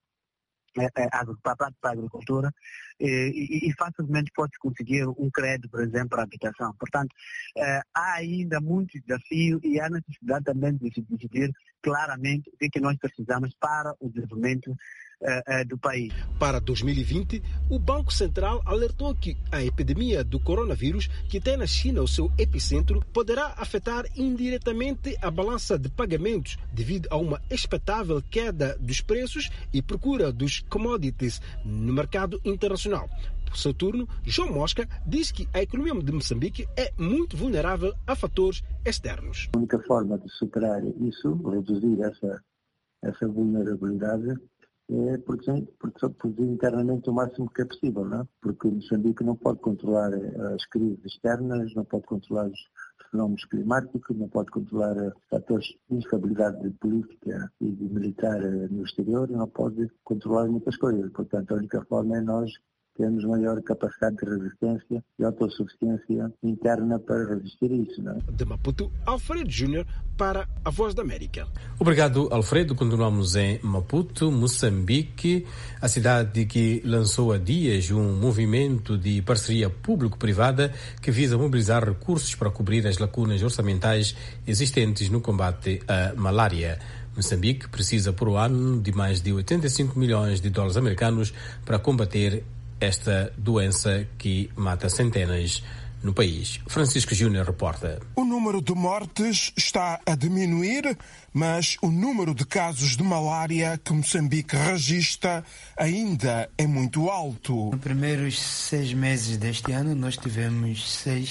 a agricultura e facilmente pode conseguir um crédito, por exemplo, para a habitação. Portanto, há ainda muitos desafios e há necessidade também de se decidir claramente o que nós precisamos para o desenvolvimento do país. Para 2020, o Banco Central alertou que a epidemia do coronavírus, que tem na China o seu epicentro, poderá afetar indiretamente a balança de pagamentos devido a uma expectável queda dos preços e procura dos commodities no mercado internacional. Por seu turno, João Mosca diz que a economia de Moçambique é muito vulnerável a fatores externos. A única forma de superar isso, reduzir essa vulnerabilidade, é produzir internamente o máximo que é possível, não é? Porque Moçambique não pode controlar as crises externas, não pode controlar os fenómenos climáticos, não pode controlar fatores de instabilidade de política e de militar no exterior, não pode controlar muitas coisas. Portanto, a única forma é nós termos maior capacidade de resistência e autossuficiência interna para resistir a isso, não é? De Maputo, Alfredo Júnior para a Voz da América. Obrigado, Alfredo. Continuamos em Maputo, Moçambique, a cidade que lançou há dias um movimento de parceria público-privada que visa mobilizar recursos para cobrir as lacunas orçamentais existentes no combate à malária. Moçambique precisa por ano de mais de 85 milhões de dólares americanos para combater esta doença que mata centenas no país. Francisco Júnior reporta. O número de mortes está a diminuir, mas o número de casos de malária que Moçambique registra ainda é muito alto. Nos primeiros 6 meses deste ano, nós tivemos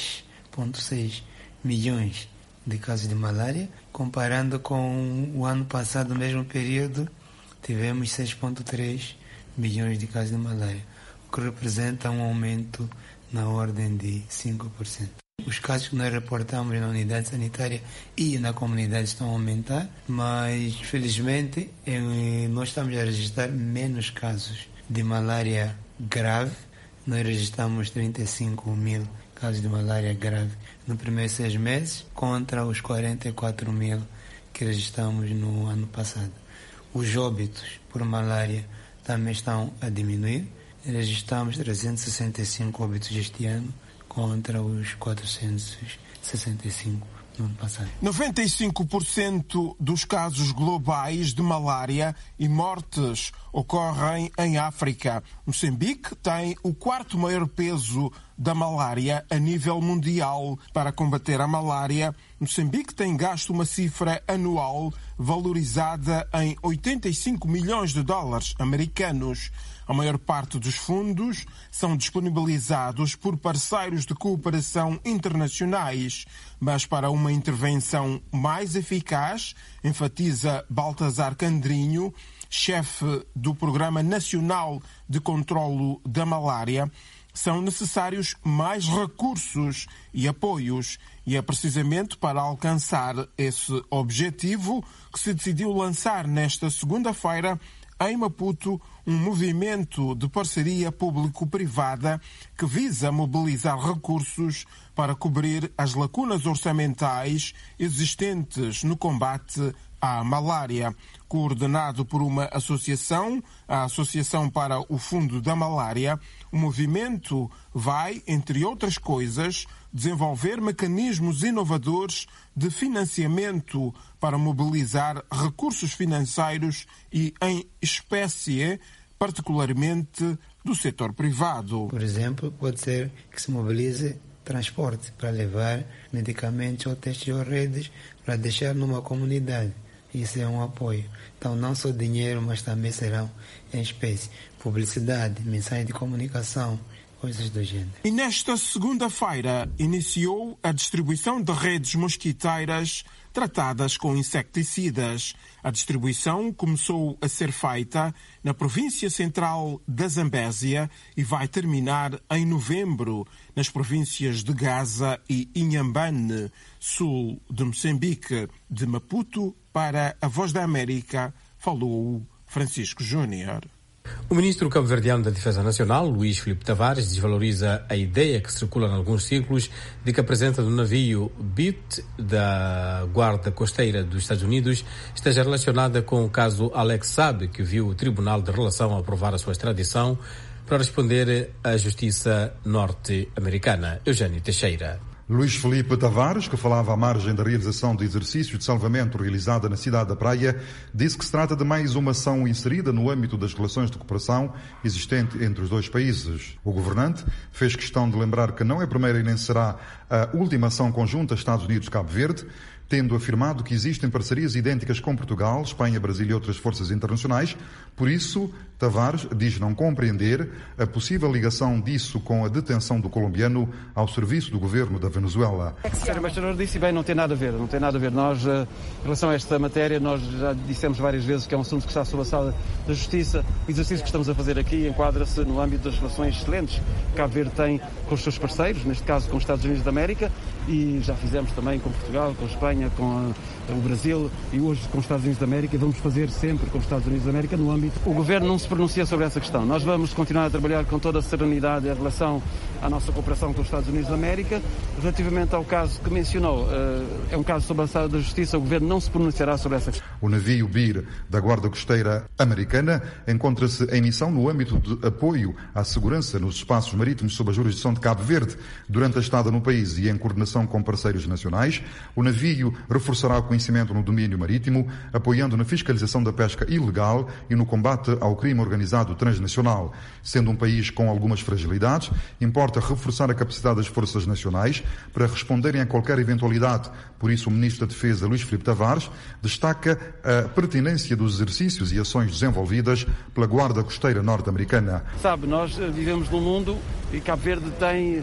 6,6 milhões de casos de malária. Comparando com o ano passado, no mesmo período, tivemos 6,3 milhões de casos de malária, o que representa um aumento na ordem de 5%. Os casos que nós reportamos na unidade sanitária e na comunidade estão a aumentar, mas felizmente nós estamos a registrar menos casos de malária grave. Nós registramos 35 mil casos de malária grave nos primeiros 6 meses, contra os 44 mil que registramos no ano passado. Os óbitos por malária também estão a diminuir. Registramos 365 óbitos este ano contra os 465 no ano passado. 95% dos casos globais de malária e mortes ocorrem em África. Moçambique tem o 4º maior peso da malária a nível mundial. Para combater a malária, Moçambique tem gasto uma cifra anual valorizada em 85 milhões de dólares americanos. A maior parte dos fundos são disponibilizados por parceiros de cooperação internacionais, mas para uma intervenção mais eficaz, enfatiza Baltazar Candrinho, chefe do Programa Nacional de Controlo da Malária, são necessários mais recursos e apoios. E é precisamente para alcançar esse objetivo que se decidiu lançar nesta segunda-feira, em Maputo, um movimento de parceria público-privada que visa mobilizar recursos para cobrir as lacunas orçamentais existentes no combate à malária. Coordenado por uma associação, a Associação para o Fundo da Malária, o movimento vai, entre outras coisas, desenvolver mecanismos inovadores de financiamento para mobilizar recursos financeiros e em espécie, particularmente do setor privado. Por exemplo, pode ser que se mobilize transporte para levar medicamentos ou testes ou redes para deixar numa comunidade. Isso é um apoio. Então, não só dinheiro, mas também serão em espécie. Publicidade, mensagem de comunicação, coisas do gênero. E nesta segunda-feira iniciou a distribuição de redes mosquiteiras tratadas com inseticidas. A distribuição começou a ser feita na província central da Zambésia e vai terminar em novembro nas províncias de Gaza e Inhambane, sul de Moçambique. De Maputo, para a Voz da América, falou Francisco Júnior. O ministro cabo-verdiano da Defesa Nacional, Luís Filipe Tavares, desvaloriza a ideia que circula em alguns círculos de que a presença do navio BIT da Guarda Costeira dos Estados Unidos esteja relacionada com o caso Alex Saab, que viu o Tribunal de Relação aprovar a sua extradição para responder à justiça norte-americana. Eugênio Teixeira. Luís Filipe Tavares, que falava à margem da realização do exercício de salvamento realizada na cidade da Praia, disse que se trata de mais uma ação inserida no âmbito das relações de cooperação existente entre os dois países. O governante fez questão de lembrar que não é a primeira e nem será a última ação conjunta Estados Unidos-Cabo Verde, tendo afirmado que existem parcerias idênticas com Portugal, Espanha, Brasil e outras forças internacionais. Por isso, Tavares diz não compreender a possível ligação disso com a detenção do colombiano ao serviço do governo da Venezuela. O Sr. Embaixador disse bem, não tem nada a ver. Nós, em relação a esta matéria, nós já dissemos várias vezes que é um assunto que está sob a sala da Justiça. O exercício que estamos a fazer aqui enquadra-se no âmbito das relações excelentes que Cabo Verde tem com os seus parceiros, neste caso com os Estados Unidos da América, e já fizemos também com Portugal, com Espanha, com o Brasil e hoje com os Estados Unidos da América, e vamos fazer sempre com os Estados Unidos da América no âmbito. O Governo não se pronuncia sobre essa questão. Nós vamos continuar a trabalhar com toda a serenidade em relação à nossa cooperação com os Estados Unidos da América. Relativamente ao caso que mencionou, é um caso sob a sala da Justiça, o Governo não se pronunciará sobre essa questão. O navio BIR da Guarda Costeira Americana encontra-se em missão no âmbito de apoio à segurança nos espaços marítimos sob a jurisdição de Cabo Verde durante a estada no país e em coordenação com parceiros nacionais. O navio reforçará o conhecimento no domínio marítimo, apoiando na fiscalização da pesca ilegal e no combate ao crime organizado transnacional. Sendo um país com algumas fragilidades, importa reforçar a capacidade das forças nacionais para responderem a qualquer eventualidade. Por isso, o Ministro da Defesa, Luís Filipe Tavares, destaca a pertinência dos exercícios e ações desenvolvidas pela Guarda Costeira norte-americana. Sabe, nós vivemos num mundo e Cabo Verde tem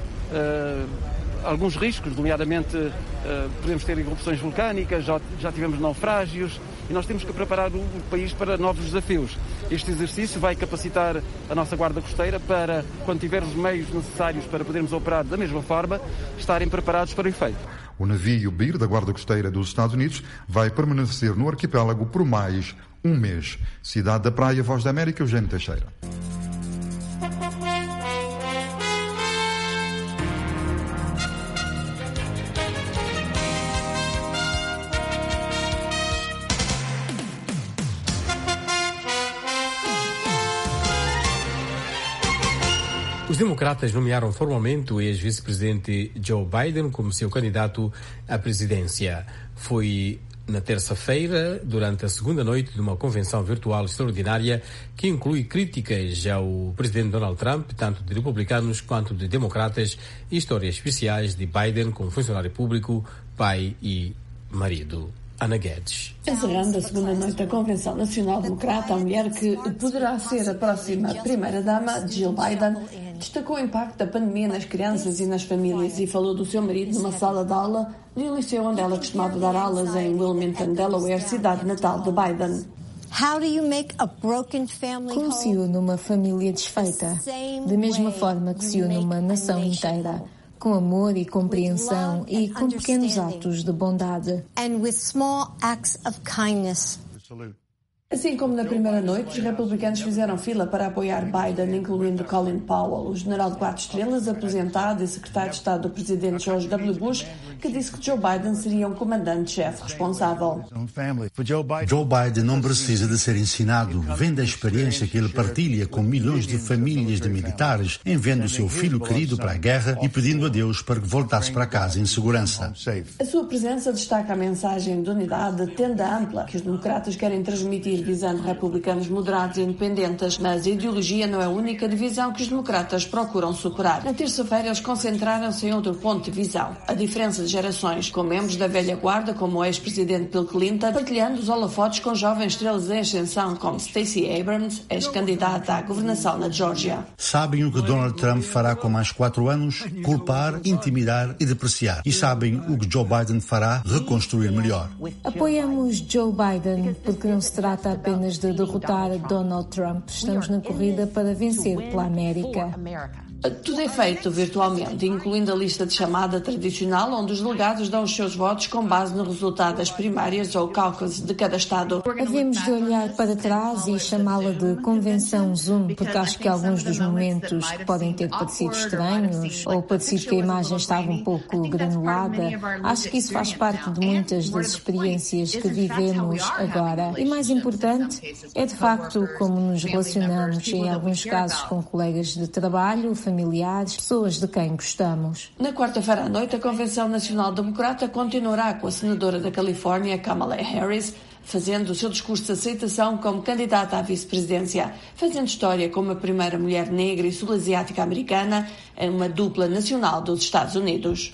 alguns riscos, nomeadamente podemos ter erupções vulcânicas, já tivemos naufrágios e nós temos que preparar o país para novos desafios. Este exercício vai capacitar a nossa Guarda Costeira para, quando tiver os meios necessários para podermos operar da mesma forma, estarem preparados para o efeito. O navio BIR da Guarda Costeira dos Estados Unidos vai permanecer no arquipélago por mais um mês. Cidade da Praia, Voz da América, Eugênio Teixeira. Os democratas nomearam formalmente o ex-vice-presidente Joe Biden como seu candidato à presidência. Foi na terça-feira, durante a segunda noite de uma convenção virtual extraordinária que inclui críticas ao presidente Donald Trump, tanto de republicanos quanto de democratas, e histórias especiais de Biden como funcionário público, pai e marido. Ana Guedes. Encerrando a segunda noite da Convenção Nacional Democrata, a mulher que poderá ser a próxima primeira-dama, Jill Biden, destacou o impacto da pandemia nas crianças e nas famílias e falou do seu marido numa sala de aula no liceu onde ela costumava dar aulas em Wilmington, Delaware, cidade natal de Biden. Como se une uma família desfeita, da mesma forma que se une uma nação inteira, com amor e compreensão e com pequenos atos de bondade. Assim como na primeira noite, os republicanos fizeram fila para apoiar Biden, incluindo Colin Powell, o general de 4 estrelas aposentado e secretário de Estado do presidente George W. Bush, que disse que Joe Biden seria um comandante-chefe responsável. Joe Biden não precisa de ser ensinado. Vem da experiência que ele partilha com milhões de famílias de militares, enviando seu filho querido para a guerra e pedindo a Deus para que voltasse para casa em segurança. A sua presença destaca a mensagem de unidade, tenda ampla, que os democratas querem transmitir divisando republicanos moderados e independentes, mas a ideologia não é a única divisão que os democratas procuram superar. Na terça-feira, eles concentraram-se em outro ponto de visão, a diferença de gerações, com membros da velha guarda, como o ex-presidente Bill Clinton, partilhando os holofotes com jovens estrelas em ascensão, como Stacey Abrams, ex-candidata à governação na Geórgia. Sabem o que Donald Trump fará com mais 4 anos? Culpar, intimidar e depreciar. E sabem o que Joe Biden fará? Reconstruir melhor. Apoiamos Joe Biden porque não se trata apenas de derrotar Donald Trump. Estamos na corrida para vencer pela América. Tudo é feito virtualmente, incluindo a lista de chamada tradicional, onde os delegados dão os seus votos com base no resultado das primárias ou caucus de cada estado. Havemos de olhar para trás e chamá-la de convenção Zoom, porque acho que alguns dos momentos que podem ter parecido estranhos ou parecido que a imagem estava um pouco granulada, acho que isso faz parte de muitas das experiências que vivemos agora. E mais importante é de facto como nos relacionamos, em alguns casos com colegas de trabalho, familiares, pessoas de quem gostamos. Na quarta-feira à noite, a Convenção Nacional Democrata continuará com a senadora da Califórnia, Kamala Harris, fazendo o seu discurso de aceitação como candidata à vice-presidência, fazendo história como a primeira mulher negra e sul-asiática americana em uma dupla nacional dos Estados Unidos.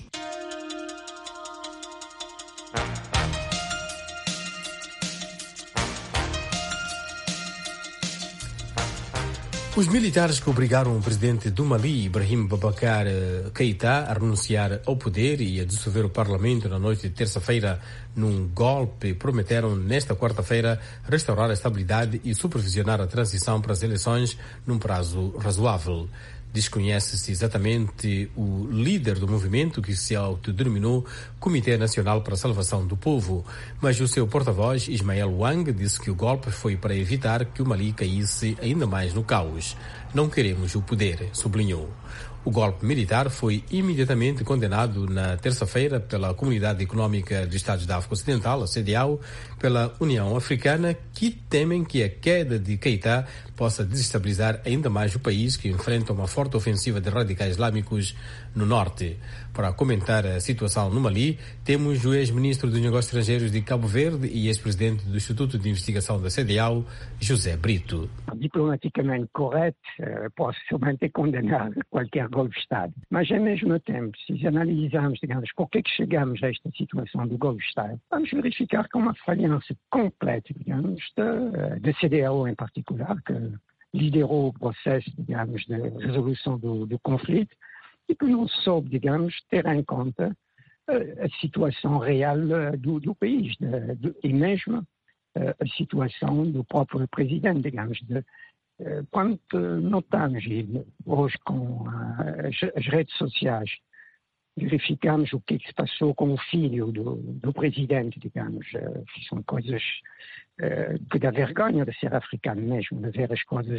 Os militares que obrigaram o presidente do Mali, Ibrahim Boubacar Keïta, a renunciar ao poder e a dissolver o parlamento na noite de terça-feira num golpe, prometeram nesta quarta-feira restaurar a estabilidade e supervisionar a transição para as eleições num prazo razoável. Desconhece-se exatamente o líder do movimento que se autodenominou Comitê Nacional para a Salvação do Povo, mas o seu porta-voz, Ismael Wang, disse que o golpe foi para evitar que o Mali caísse ainda mais no caos. Não queremos o poder, sublinhou. O golpe militar foi imediatamente condenado na terça-feira pela Comunidade Econômica de Estados da África Ocidental, a CEDEAO, pela União Africana, que temem que a queda de Keïta possa desestabilizar ainda mais o país, que enfrenta uma forte ofensiva de radicais islâmicos no norte. Para comentar a situação no Mali, temos o ex-ministro dos Negócios Estrangeiros de Cabo Verde e ex-presidente do Instituto de Investigação da CEDEAO, José Brito. Diplomaticamente correto, posso somente condenar qualquer golpe de Estado. Mas, ao mesmo tempo, se analisarmos, digamos, por que chegamos a esta situação do golpe de Estado, vamos verificar que uma falhança completa, digamos, da CEDEAO em particular, que liderou o processo, digamos, de resolução do conflito e que não soube, digamos, ter em conta a situação real do país e mesmo a situação do próprio presidente, digamos, quando notamos hoje com as redes sociais, verificamos o que se passou com o filho do presidente, digamos, que são coisas que dá vergonha de ser africano mesmo, de ver as coisas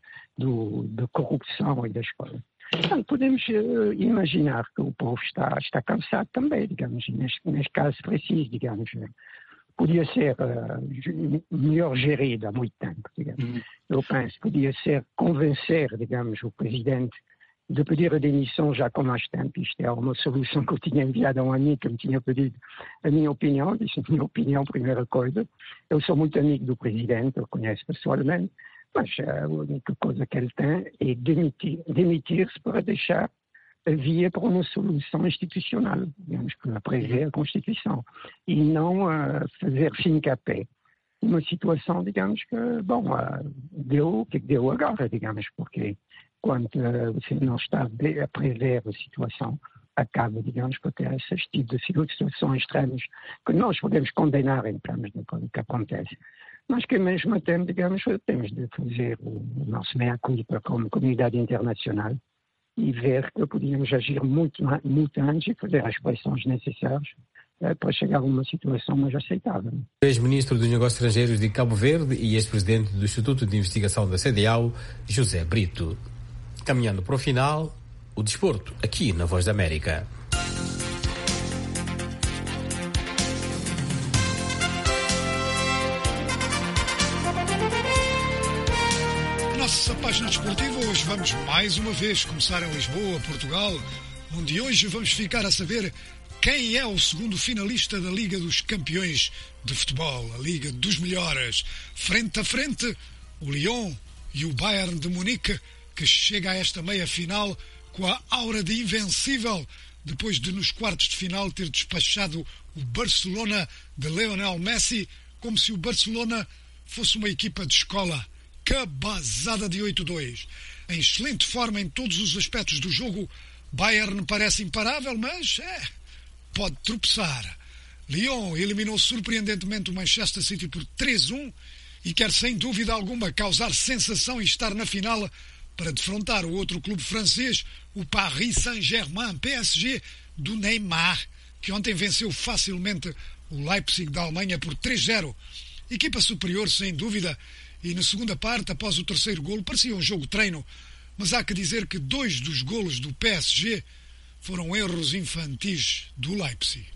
de corrupção e das coisas. Então, podemos imaginar que o povo está cansado também, digamos, neste caso preciso, digamos. Podia ser melhor gerido há muito tempo, digamos. Eu penso que podia ser convencer, digamos, o presidente de pedir a demissão já com mais tempo. Isto é uma solução que eu tinha enviado a um amigo que me tinha pedido a minha opinião. Disse a minha opinião, primeira coisa. Eu sou muito amigo do presidente, eu conheço pessoalmente, mas a única coisa que ele tem é demitir-se para deixar a via para uma solução institucional, digamos, que prevê a Constituição, e não fazer fim-capé. Uma situação, digamos, que, bom, deu o que deu agora, digamos, porque quando você não está a prever a situação, acaba, digamos, por ter esses tipos de situações extremas que nós podemos condenar em termos do que acontece. Mas que, ao mesmo tempo, digamos, temos de fazer o nosso meia-culpa como comunidade internacional e ver que podíamos agir muito antes e fazer as pressões necessárias para chegar a uma situação mais aceitável. Ex-ministro dos Negócios Estrangeiros de Cabo Verde e ex-presidente do Instituto de Investigação da CEDEAO, José Brito. Caminhando para o final, o desporto, aqui na Voz da América. Nossa página desportiva, hoje vamos mais uma vez começar em Lisboa, Portugal, onde hoje vamos ficar a saber quem é o segundo finalista da Liga dos Campeões de Futebol, a Liga dos Melhores. Frente a frente, o Lyon e o Bayern de Munique, que chega a esta meia-final com a aura de invencível, depois de nos quartos de final ter despachado o Barcelona de Lionel Messi, como se o Barcelona fosse uma equipa de escola. Cabazada de 8-2. Em excelente forma em todos os aspectos do jogo, Bayern parece imparável, mas pode tropeçar. Lyon eliminou surpreendentemente o Manchester City por 3-1 e quer sem dúvida alguma causar sensação e estar na final para defrontar o outro clube francês, o Paris Saint-Germain, PSG, do Neymar, que ontem venceu facilmente o Leipzig da Alemanha por 3-0. Equipa superior, sem dúvida, e na segunda parte, após o terceiro golo, parecia um jogo treino, mas há que dizer que 2 dos golos do PSG foram erros infantis do Leipzig.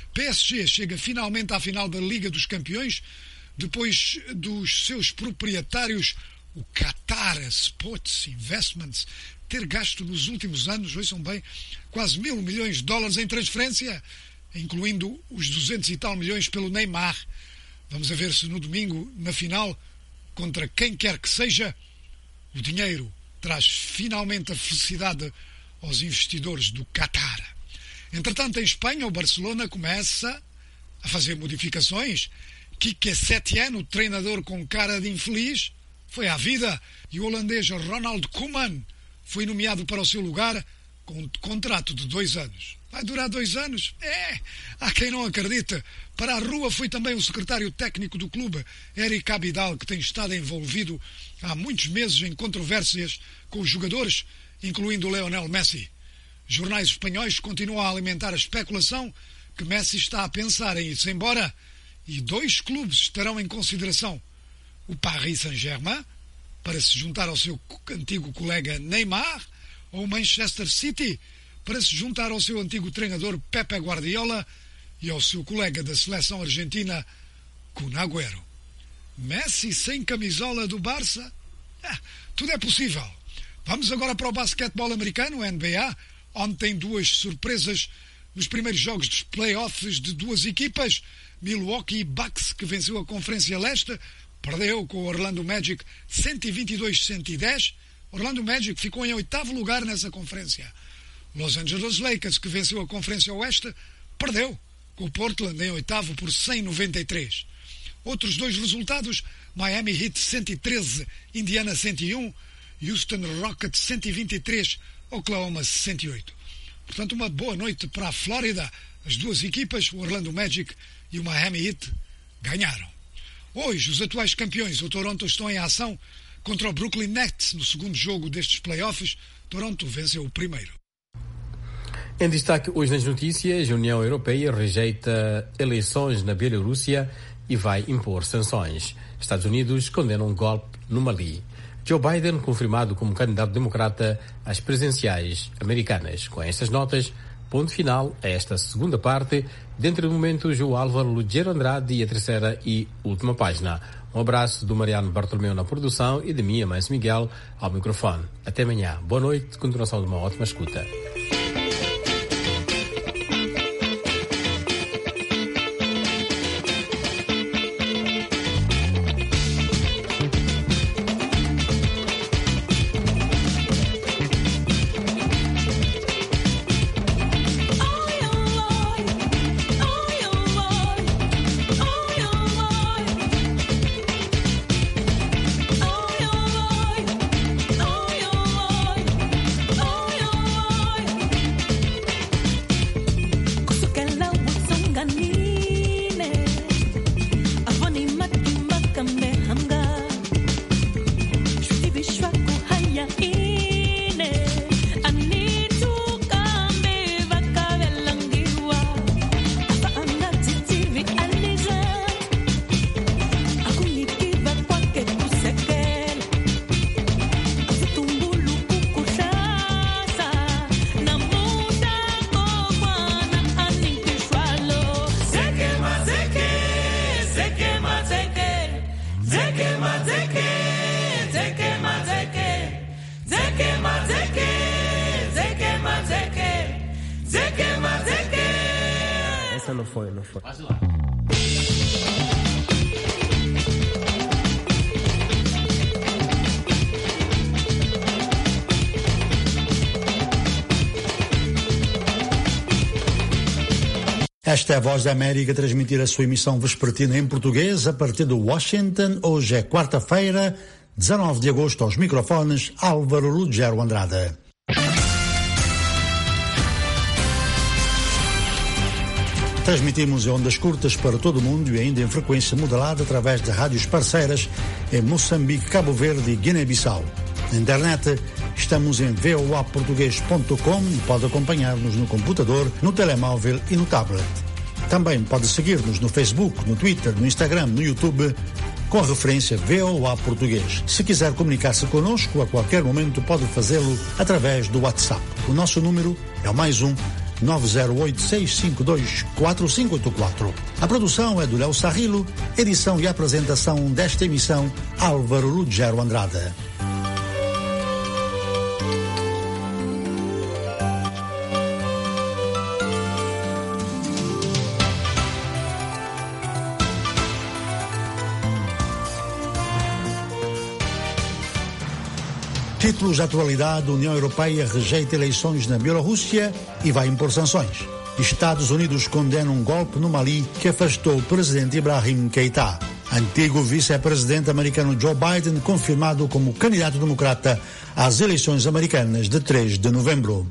PSG chega finalmente à final da Liga dos Campeões, depois dos seus proprietários, o Qatar Sports Investments, ter gasto nos últimos anos, ouçam bem, quase $1.000 milhões em transferência, incluindo os 200 e tal milhões pelo Neymar. Vamos a ver se no domingo, na final, contra quem quer que seja, o dinheiro traz finalmente a felicidade aos investidores do Qatar. Entretanto, em Espanha, o Barcelona começa a fazer modificações. Quique Setien, o treinador com cara de infeliz, foi à vida, e o holandês Ronald Koeman foi nomeado para o seu lugar com um contrato de 2 anos. Vai durar 2 anos? Há quem não acredita. Para a rua foi também o secretário técnico do clube, Eric Abidal, que tem estado envolvido há muitos meses em controvérsias com os jogadores, incluindo o Lionel Messi. Jornais espanhóis continuam a alimentar a especulação que Messi está a pensar em ir-se embora, e 2 clubes estarão em consideração. O Paris Saint-Germain, para se juntar ao seu antigo colega Neymar, ou o Manchester City, para se juntar ao seu antigo treinador Pepe Guardiola e ao seu colega da seleção argentina Kun Agüero. Messi sem camisola do Barça? Tudo é possível. Vamos agora para o basquetebol americano, NBA. Ontem 2 surpresas nos primeiros jogos dos playoffs de 2 equipas. Milwaukee Bucks, que venceu a Conferência Leste, perdeu com o Orlando Magic 122-110. Orlando Magic ficou em 8º lugar nessa conferência. Los Angeles Lakers, que venceu a Conferência Oeste, perdeu com o Portland em 8º por 100-93. Outros 2 resultados: Miami Heat 113, Indiana 101, Houston Rockets 123, Oklahoma 108. Portanto, uma boa noite para a Flórida. As 2 equipas, o Orlando Magic e o Miami Heat, ganharam. Hoje, os atuais campeões, o Toronto, estão em ação contra o Brooklyn Nets no segundo jogo destes playoffs. Toronto venceu o primeiro. Em destaque hoje nas notícias, a União Europeia rejeita eleições na Bielorrússia e vai impor sanções. Estados Unidos condenam um golpe no Mali. Joe Biden confirmado como candidato democrata às presidenciais americanas. Com estas notas, ponto final a esta segunda parte. Dentro do momento, João Álvaro Lugero Andrade e a terceira e última página. Um abraço do Mariano Bartolomeu na produção e de mim, Amancio Miguel, ao microfone. Até amanhã. Boa noite, continuação de uma ótima escuta. Zeke essa não foi. Esta é a Voz da América, transmitir a sua emissão vespertina em português a partir de Washington. Hoje é quarta-feira, 19 de agosto, aos microfones, Álvaro Lugero Andrade. Transmitimos em ondas curtas para todo o mundo e ainda em frequência modulada através de rádios parceiras em Moçambique, Cabo Verde e Guiné-Bissau. Na internet, estamos em voaportugues.com e pode acompanhar-nos no computador, no telemóvel e no tablet. Também pode seguir-nos no Facebook, no Twitter, no Instagram, no YouTube, com a referência VOA Português. Se quiser comunicar-se connosco, a qualquer momento pode fazê-lo através do WhatsApp. O nosso número é o +1 908-652-4584. A produção é do Léo Sarrilo, edição e apresentação desta emissão, Álvaro Lugero Andrade. Títulos de atualidade: União Europeia rejeita eleições na Bielorrússia e vai impor sanções. Estados Unidos condenam um golpe no Mali que afastou o presidente Ibrahim Keita. Antigo vice-presidente americano Joe Biden confirmado como candidato democrata às eleições americanas de 3 de novembro.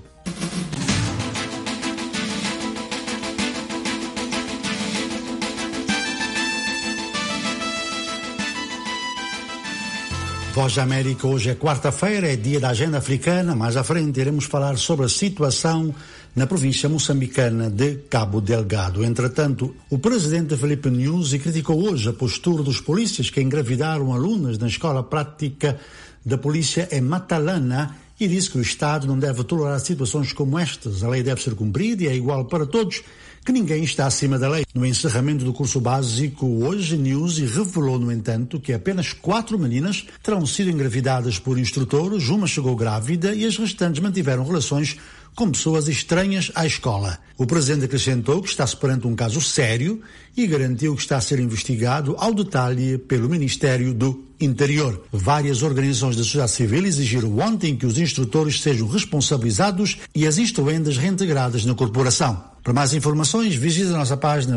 Voz da América, hoje é quarta-feira, é dia da agenda africana. Mais à frente iremos falar sobre a situação na província moçambicana de Cabo Delgado. Entretanto, o presidente Filipe Nyusi criticou hoje a postura dos polícias que engravidaram alunas na escola prática da polícia em Matalana e disse que o Estado não deve tolerar situações como estas. A lei deve ser cumprida e é igual para todos, que ninguém está acima da lei. No encerramento do curso básico, hoje, Nyusi revelou, no entanto, que apenas 4 meninas terão sido engravidadas por instrutores, uma chegou grávida e as restantes mantiveram relações com pessoas estranhas à escola. O presidente acrescentou que está-se perante um caso sério e garantiu que está a ser investigado ao detalhe pelo Ministério do Interior. Várias organizações da sociedade civil exigiram ontem que os instrutores sejam responsabilizados e as instruendas reintegradas na corporação. Para mais informações, visite a nossa página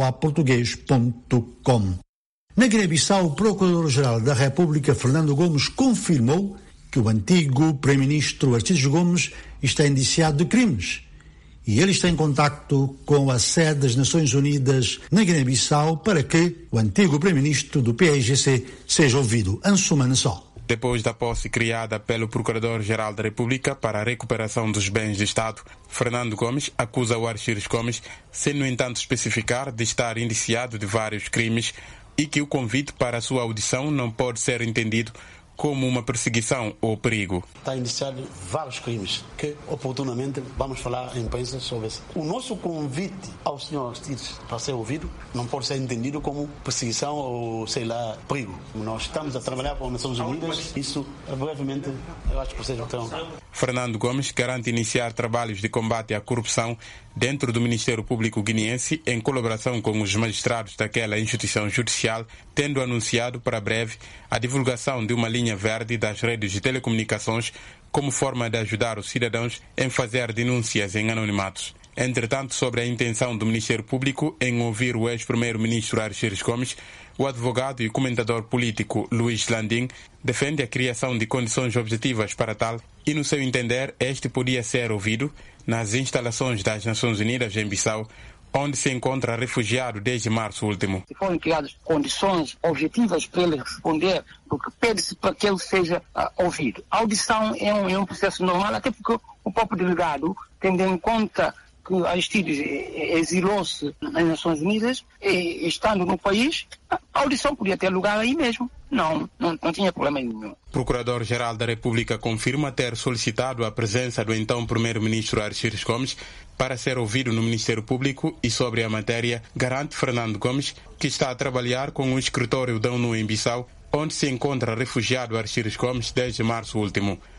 voaportugues.com. Na Guiné-Bissau, o Procurador-Geral da República, Fernando Gomes, confirmou que o antigo Primeiro-Ministro Aristides Gomes está indiciado de crimes. E ele está em contacto com a sede das Nações Unidas na Guiné-Bissau para que o antigo Primeiro-Ministro do PAIGC seja ouvido. Ansumana só. Depois da posse criada pelo Procurador-Geral da República para a recuperação dos bens de Estado, Fernando Gomes acusa o Aristides Gomes, sem, no entanto, especificar de estar indiciado de vários crimes e que o convite para a sua audição não pode ser entendido como uma perseguição ou perigo. Está indiciado vários crimes que, oportunamente, vamos falar em imprensa sobre isso. O nosso convite ao Sr. Aristides para ser ouvido não pode ser entendido como perseguição ou, sei lá, perigo. Nós estamos a trabalhar com as Nações Unidas, isso, brevemente, eu acho que vocês vão ter um... Fernando Gomes garante iniciar trabalhos de combate à corrupção dentro do Ministério Público guineense em colaboração com os magistrados daquela instituição judicial, tendo anunciado para breve a divulgação de uma linha verde das redes de telecomunicações como forma de ajudar os cidadãos em fazer denúncias em anonimatos. Entretanto, sobre a intenção do Ministério Público em ouvir o ex-primeiro-ministro Aristides Gomes, o advogado e comentador político Luís Landim defende a criação de condições objetivas para tal e, no seu entender, este podia ser ouvido nas instalações das Nações Unidas em Bissau, onde se encontra refugiado desde março último. Se forem criadas condições objetivas para ele responder, porque pede-se para que ele seja ouvido. A audição é um processo normal, até porque o próprio delegado, tendo em conta que Aristides exilou-se nas Nações Unidas e estando no país, a audição podia ter lugar aí mesmo. Não tinha problema nenhum. O Procurador-Geral da República confirma ter solicitado a presença do então Primeiro-Ministro Aristides Gomes para ser ouvido no Ministério Público e sobre a matéria garante Fernando Gomes que está a trabalhar com o escritório da ONU em Bissau, onde se encontra refugiado Aristides Gomes desde março último.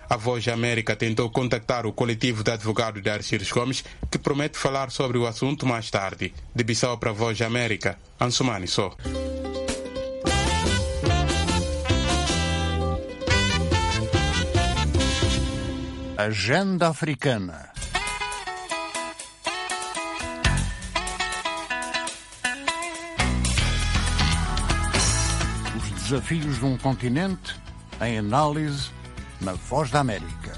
A Voz da América tentou contactar o coletivo de advogados de Arcides Gomes, que promete falar sobre o assunto mais tarde. De Bissau para a Voz da América, Ansumani só. Agenda Africana. Os desafios de um continente em análise na Voz da América.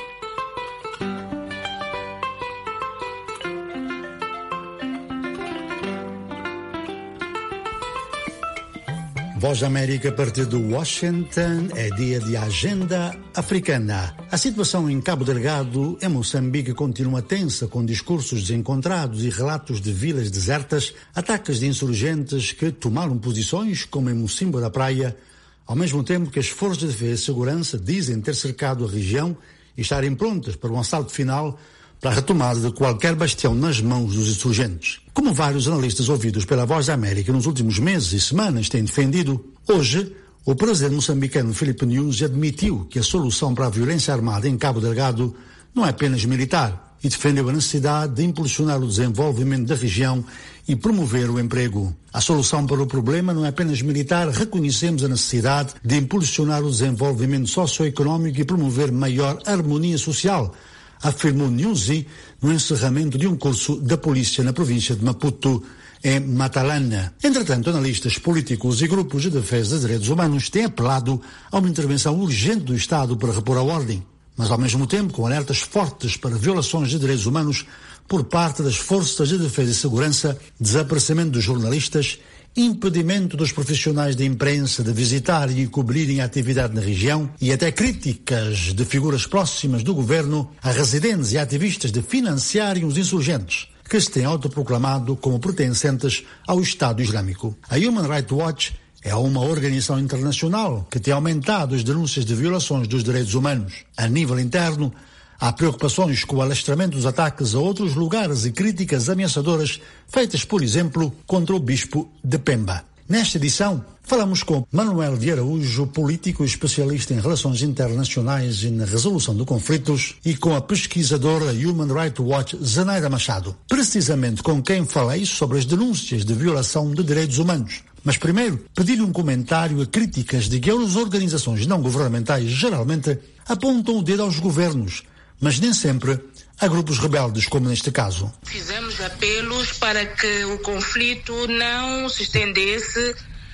Voz da América a partir de Washington, é dia de Agenda Africana. A situação em Cabo Delgado, em Moçambique, continua tensa, com discursos desencontrados e relatos de vilas desertas, ataques de insurgentes que tomaram posições, como em Mocimboa da Praia, ao mesmo tempo que as forças de defesa e segurança dizem ter cercado a região e estarem prontas para um assalto final para a retomada de qualquer bastião nas mãos dos insurgentes. Como vários analistas ouvidos pela Voz da América nos últimos meses e semanas têm defendido, hoje o presidente moçambicano Filipe Nyusi admitiu que a solução para a violência armada em Cabo Delgado não é apenas militar e defendeu a necessidade de impulsionar o desenvolvimento da região e promover o emprego. A solução para o problema não é apenas militar, reconhecemos a necessidade de impulsionar o desenvolvimento socioeconómico e promover maior harmonia social, afirmou Nyusi no encerramento de um curso da polícia na província de Maputo, em Matalana. Entretanto, analistas políticos e grupos de defesa dos direitos humanos têm apelado a uma intervenção urgente do Estado para repor a ordem, mas ao mesmo tempo com alertas fortes para violações de direitos humanos por parte das forças de defesa e segurança, desaparecimento dos jornalistas, impedimento dos profissionais da imprensa de visitarem e cobrirem a atividade na região e até críticas de figuras próximas do governo a residentes e ativistas de financiarem os insurgentes, que se têm autoproclamado como pertencentes ao Estado Islâmico. A Human Rights Watch é uma organização internacional que tem aumentado as denúncias de violações dos direitos humanos. A nível interno, há preocupações com o alastramento dos ataques a outros lugares e críticas ameaçadoras feitas, por exemplo, contra o bispo de Pemba. Nesta edição, falamos com Manuel de Araújo, político e especialista em relações internacionais e na resolução de conflitos, e com a pesquisadora Human Rights Watch, Zenaida Machado, precisamente com quem falei sobre as denúncias de violação de direitos humanos. Mas primeiro, pedi-lhe um comentário a críticas de que as organizações não governamentais geralmente apontam o dedo aos governos, mas nem sempre a grupos rebeldes, como neste caso. Fizemos apelos para que o conflito não se estendesse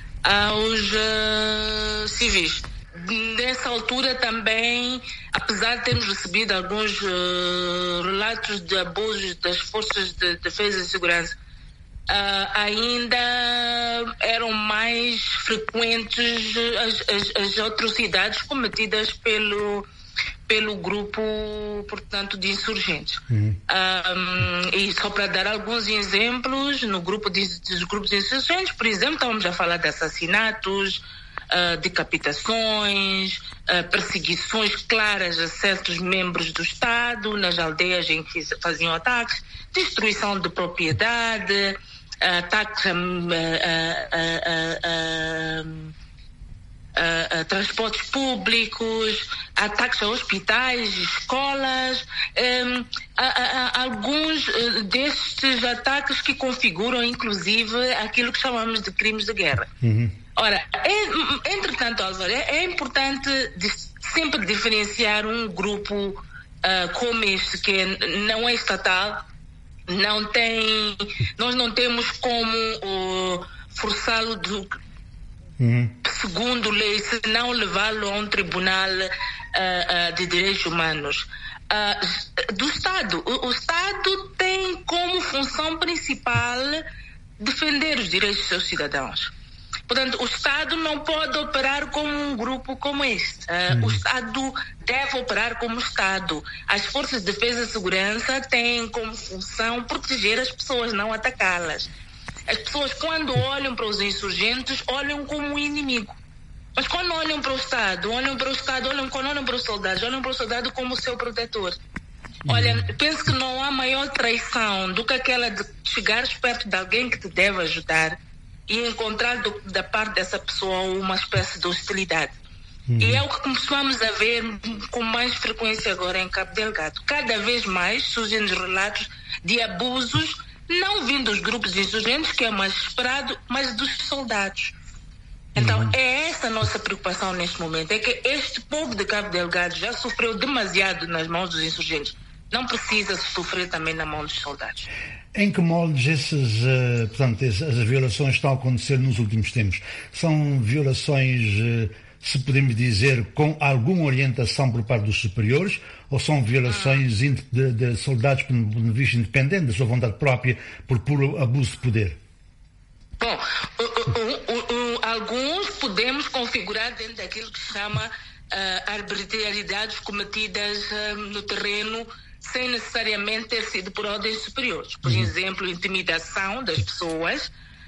aos civis. Nessa altura também, apesar de termos recebido alguns relatos de abusos das forças de defesa e segurança, ainda eram mais frequentes as atrocidades cometidas pelo grupo, portanto, de insurgentes. E só para dar alguns exemplos, no grupo dos grupos de insurgentes, por exemplo, estávamos a falar de assassinatos, decapitações, perseguições claras a certos membros do Estado, nas aldeias em que faziam ataques, destruição de propriedade, ataques a transportes públicos, ataques a hospitais, escolas, alguns destes ataques que configuram inclusive aquilo que chamamos de crimes de guerra. Ora, entretanto, Álvaro, é importante sempre diferenciar um grupo como este, que não é estatal, nós não temos como forçá-lo segundo lei, se não levá-lo a um tribunal de direitos humanos do Estado. O Estado tem como função principal defender os direitos dos seus cidadãos. Portanto, o Estado não pode operar como um grupo como este. O Estado deve operar como Estado. As forças de defesa e segurança têm como função proteger as pessoas, não atacá-las. As pessoas, quando olham para os insurgentes, olham como um inimigo. Mas quando olham para o Estado, quando olham para os soldados, olham para o soldado como o seu protetor. Olha, penso que não há maior traição do que aquela de chegares perto de alguém que te deve ajudar e encontrar da parte dessa pessoa uma espécie de hostilidade. E é o que começamos a ver com mais frequência agora em Cabo Delgado. Cada vez mais surgem relatos de abusos, não vindo dos grupos insurgentes, que é mais esperado, mas dos soldados. Então, é essa a nossa preocupação neste momento, é que este povo de Cabo Delgado já sofreu demasiado nas mãos dos insurgentes. Não precisa sofrer também na mão dos soldados. Em que moldes as violações estão a acontecer nos últimos tempos? São violações, se podemos dizer, com alguma orientação por parte dos superiores, ou são violações de soldados por um visto independente, da sua vontade própria, por puro abuso de poder? Bom, alguns podemos configurar dentro daquilo que se chama arbitrariedades cometidas no terreno, sem necessariamente ter sido por ordens superiores. Por exemplo, intimidação das pessoas,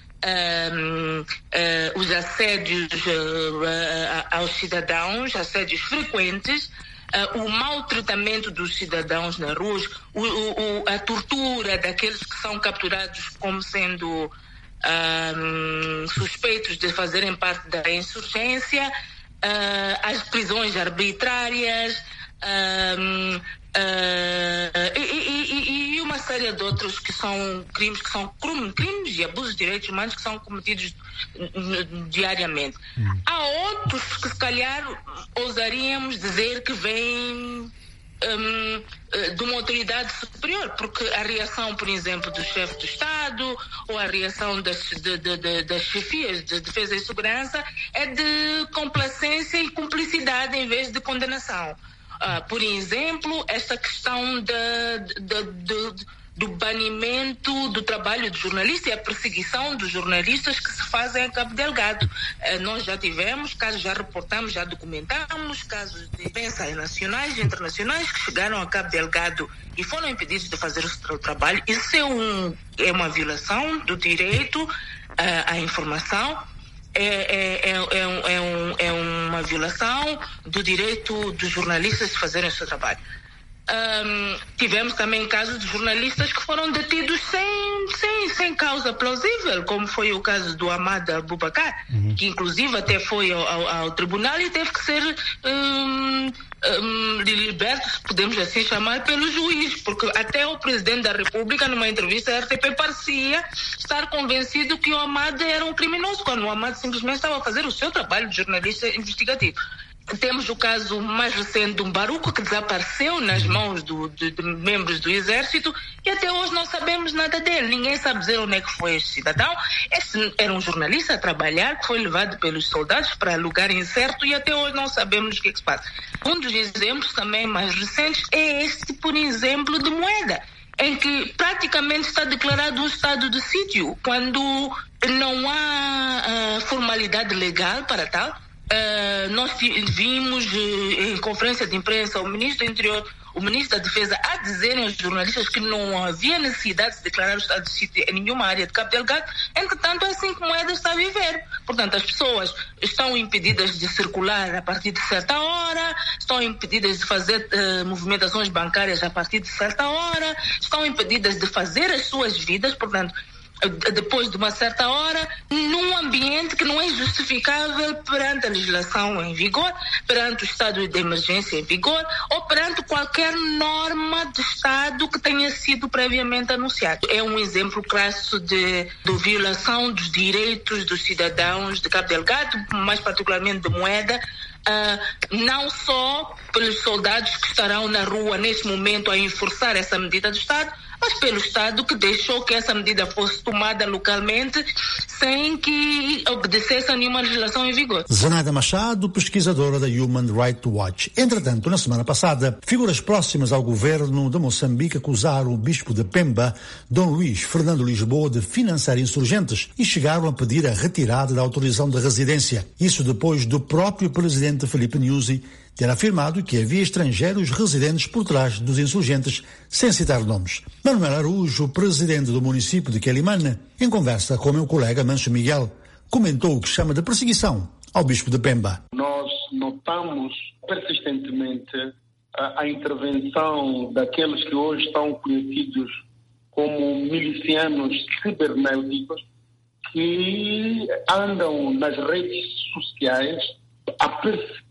os assédios aos cidadãos, assédios frequentes, o maltratamento dos cidadãos nas ruas, a tortura daqueles que são capturados como sendo suspeitos de fazerem parte da insurgência, as prisões arbitrárias, e uma série de outros que são crimes e abusos de direitos humanos que são cometidos diariamente. Há outros que se calhar ousaríamos dizer que vêm de uma autoridade superior, porque a reação, por exemplo, do chefe do Estado ou a reação das chefias de defesa e segurança é de complacência e cumplicidade em vez de condenação. Por exemplo, esta questão do banimento do trabalho de jornalista e a perseguição dos jornalistas que se fazem em Cabo Delgado. Nós já tivemos casos, já reportamos, já documentamos casos de imprensa nacionais e internacionais que chegaram a Cabo Delgado e foram impedidos de fazer o seu trabalho. Isso é uma violação do direito à informação. É uma violação do direito dos jornalistas de fazerem o seu trabalho. Tivemos também casos de jornalistas que foram detidos sem causa plausível, como foi o caso do Ahmad Abubakar, que inclusive até foi ao tribunal e teve que ser liberto, podemos assim chamar, pelo juiz, porque até o presidente da República, numa entrevista à RTP, parecia estar convencido que o Ahmad era um criminoso, quando o Ahmad simplesmente estava a fazer o seu trabalho de jornalista investigativo. Temos o caso mais recente de um baruco que desapareceu nas mãos de membros do Exército e até hoje não sabemos nada dele. Ninguém sabe dizer onde é que foi este cidadão. Este era um jornalista a trabalhar que foi levado pelos soldados para lugar incerto e até hoje não sabemos o que é que se passa. Um dos exemplos também mais recentes é este, por exemplo, de Moeda, em que praticamente está declarado um estado de sítio, quando não há formalidade legal para tal. Nós vimos em conferência de imprensa o ministro do Interior, o ministro da Defesa a dizerem aos jornalistas que não havia necessidade de declarar o estado de sítio em nenhuma área de Cabo Delgado. Entretanto, é assim que Moeda está a viver. Portanto, as pessoas estão impedidas de circular a partir de certa hora, estão impedidas de fazer movimentações bancárias a partir de certa hora, estão impedidas de fazer as suas vidas, portanto, depois de uma certa hora, num ambiente que não é justificável perante a legislação em vigor, perante o estado de emergência em vigor ou perante qualquer norma de Estado que tenha sido previamente anunciado. É um exemplo clássico de violação dos direitos dos cidadãos de Cabo Delgado, mais particularmente de Moeda, não só pelos soldados que estarão na rua neste momento a enforçar essa medida do Estado, mas pelo Estado que deixou que essa medida fosse tomada localmente sem que obedecesse a nenhuma legislação em vigor. Zenaida Machado, pesquisadora da Human Rights Watch. Entretanto, na semana passada, figuras próximas ao governo de Moçambique acusaram o bispo de Pemba, Dom Luís Fernando Lisboa, de financiar insurgentes e chegaram a pedir a retirada da autorização de residência. Isso depois do próprio presidente Filipe Nyusi ter afirmado que havia estrangeiros residentes por trás dos insurgentes, sem citar nomes. Manuel Araújo, presidente do município de Quelimane, em conversa com meu colega Mancho Miguel, comentou o que chama de perseguição ao bispo de Pemba. Nós notamos persistentemente a intervenção daqueles que hoje estão conhecidos como milicianos cibernéticos, que andam nas redes sociais a perseguir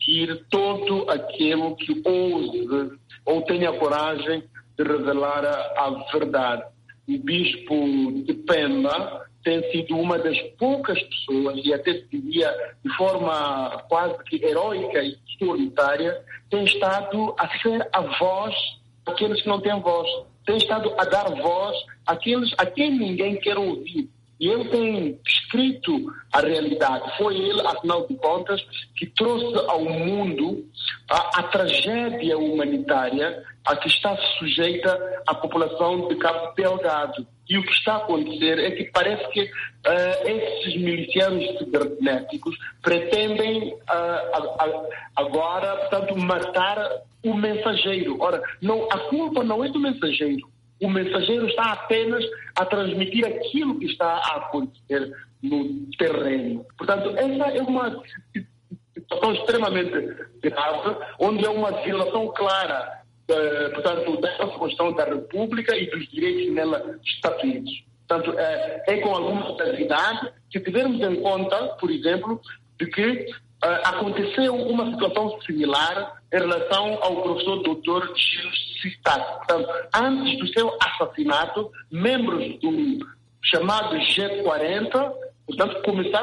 perseguir todo aquele que ouse ou tenha coragem de revelar a verdade. O bispo de Pemba tem sido uma das poucas pessoas, e até diria de forma quase que heróica e solitária, tem estado a ser a voz daqueles que não têm voz. Tem estado a dar voz àqueles a quem ninguém quer ouvir. E ele tem escrito a realidade. Foi ele, afinal de contas, que trouxe ao mundo a tragédia humanitária a que está sujeita a população de Cabo Delgado. E o que está a acontecer é que parece que esses milicianos cibernéticos pretendem agora, portanto, matar o mensageiro. Ora, a culpa não é do mensageiro. O mensageiro está apenas a transmitir aquilo que está a acontecer no terreno. Portanto, essa é uma situação extremamente grave, onde é uma violação clara, portanto, da Constituição da República e dos direitos nela estatuídos. Portanto, é com alguma gravidade que tivermos em conta, por exemplo, de que aconteceu uma situação similar em relação ao professor Dr. Gil Sistac. Portanto, antes do seu assassinato, membros do chamado G40, portanto,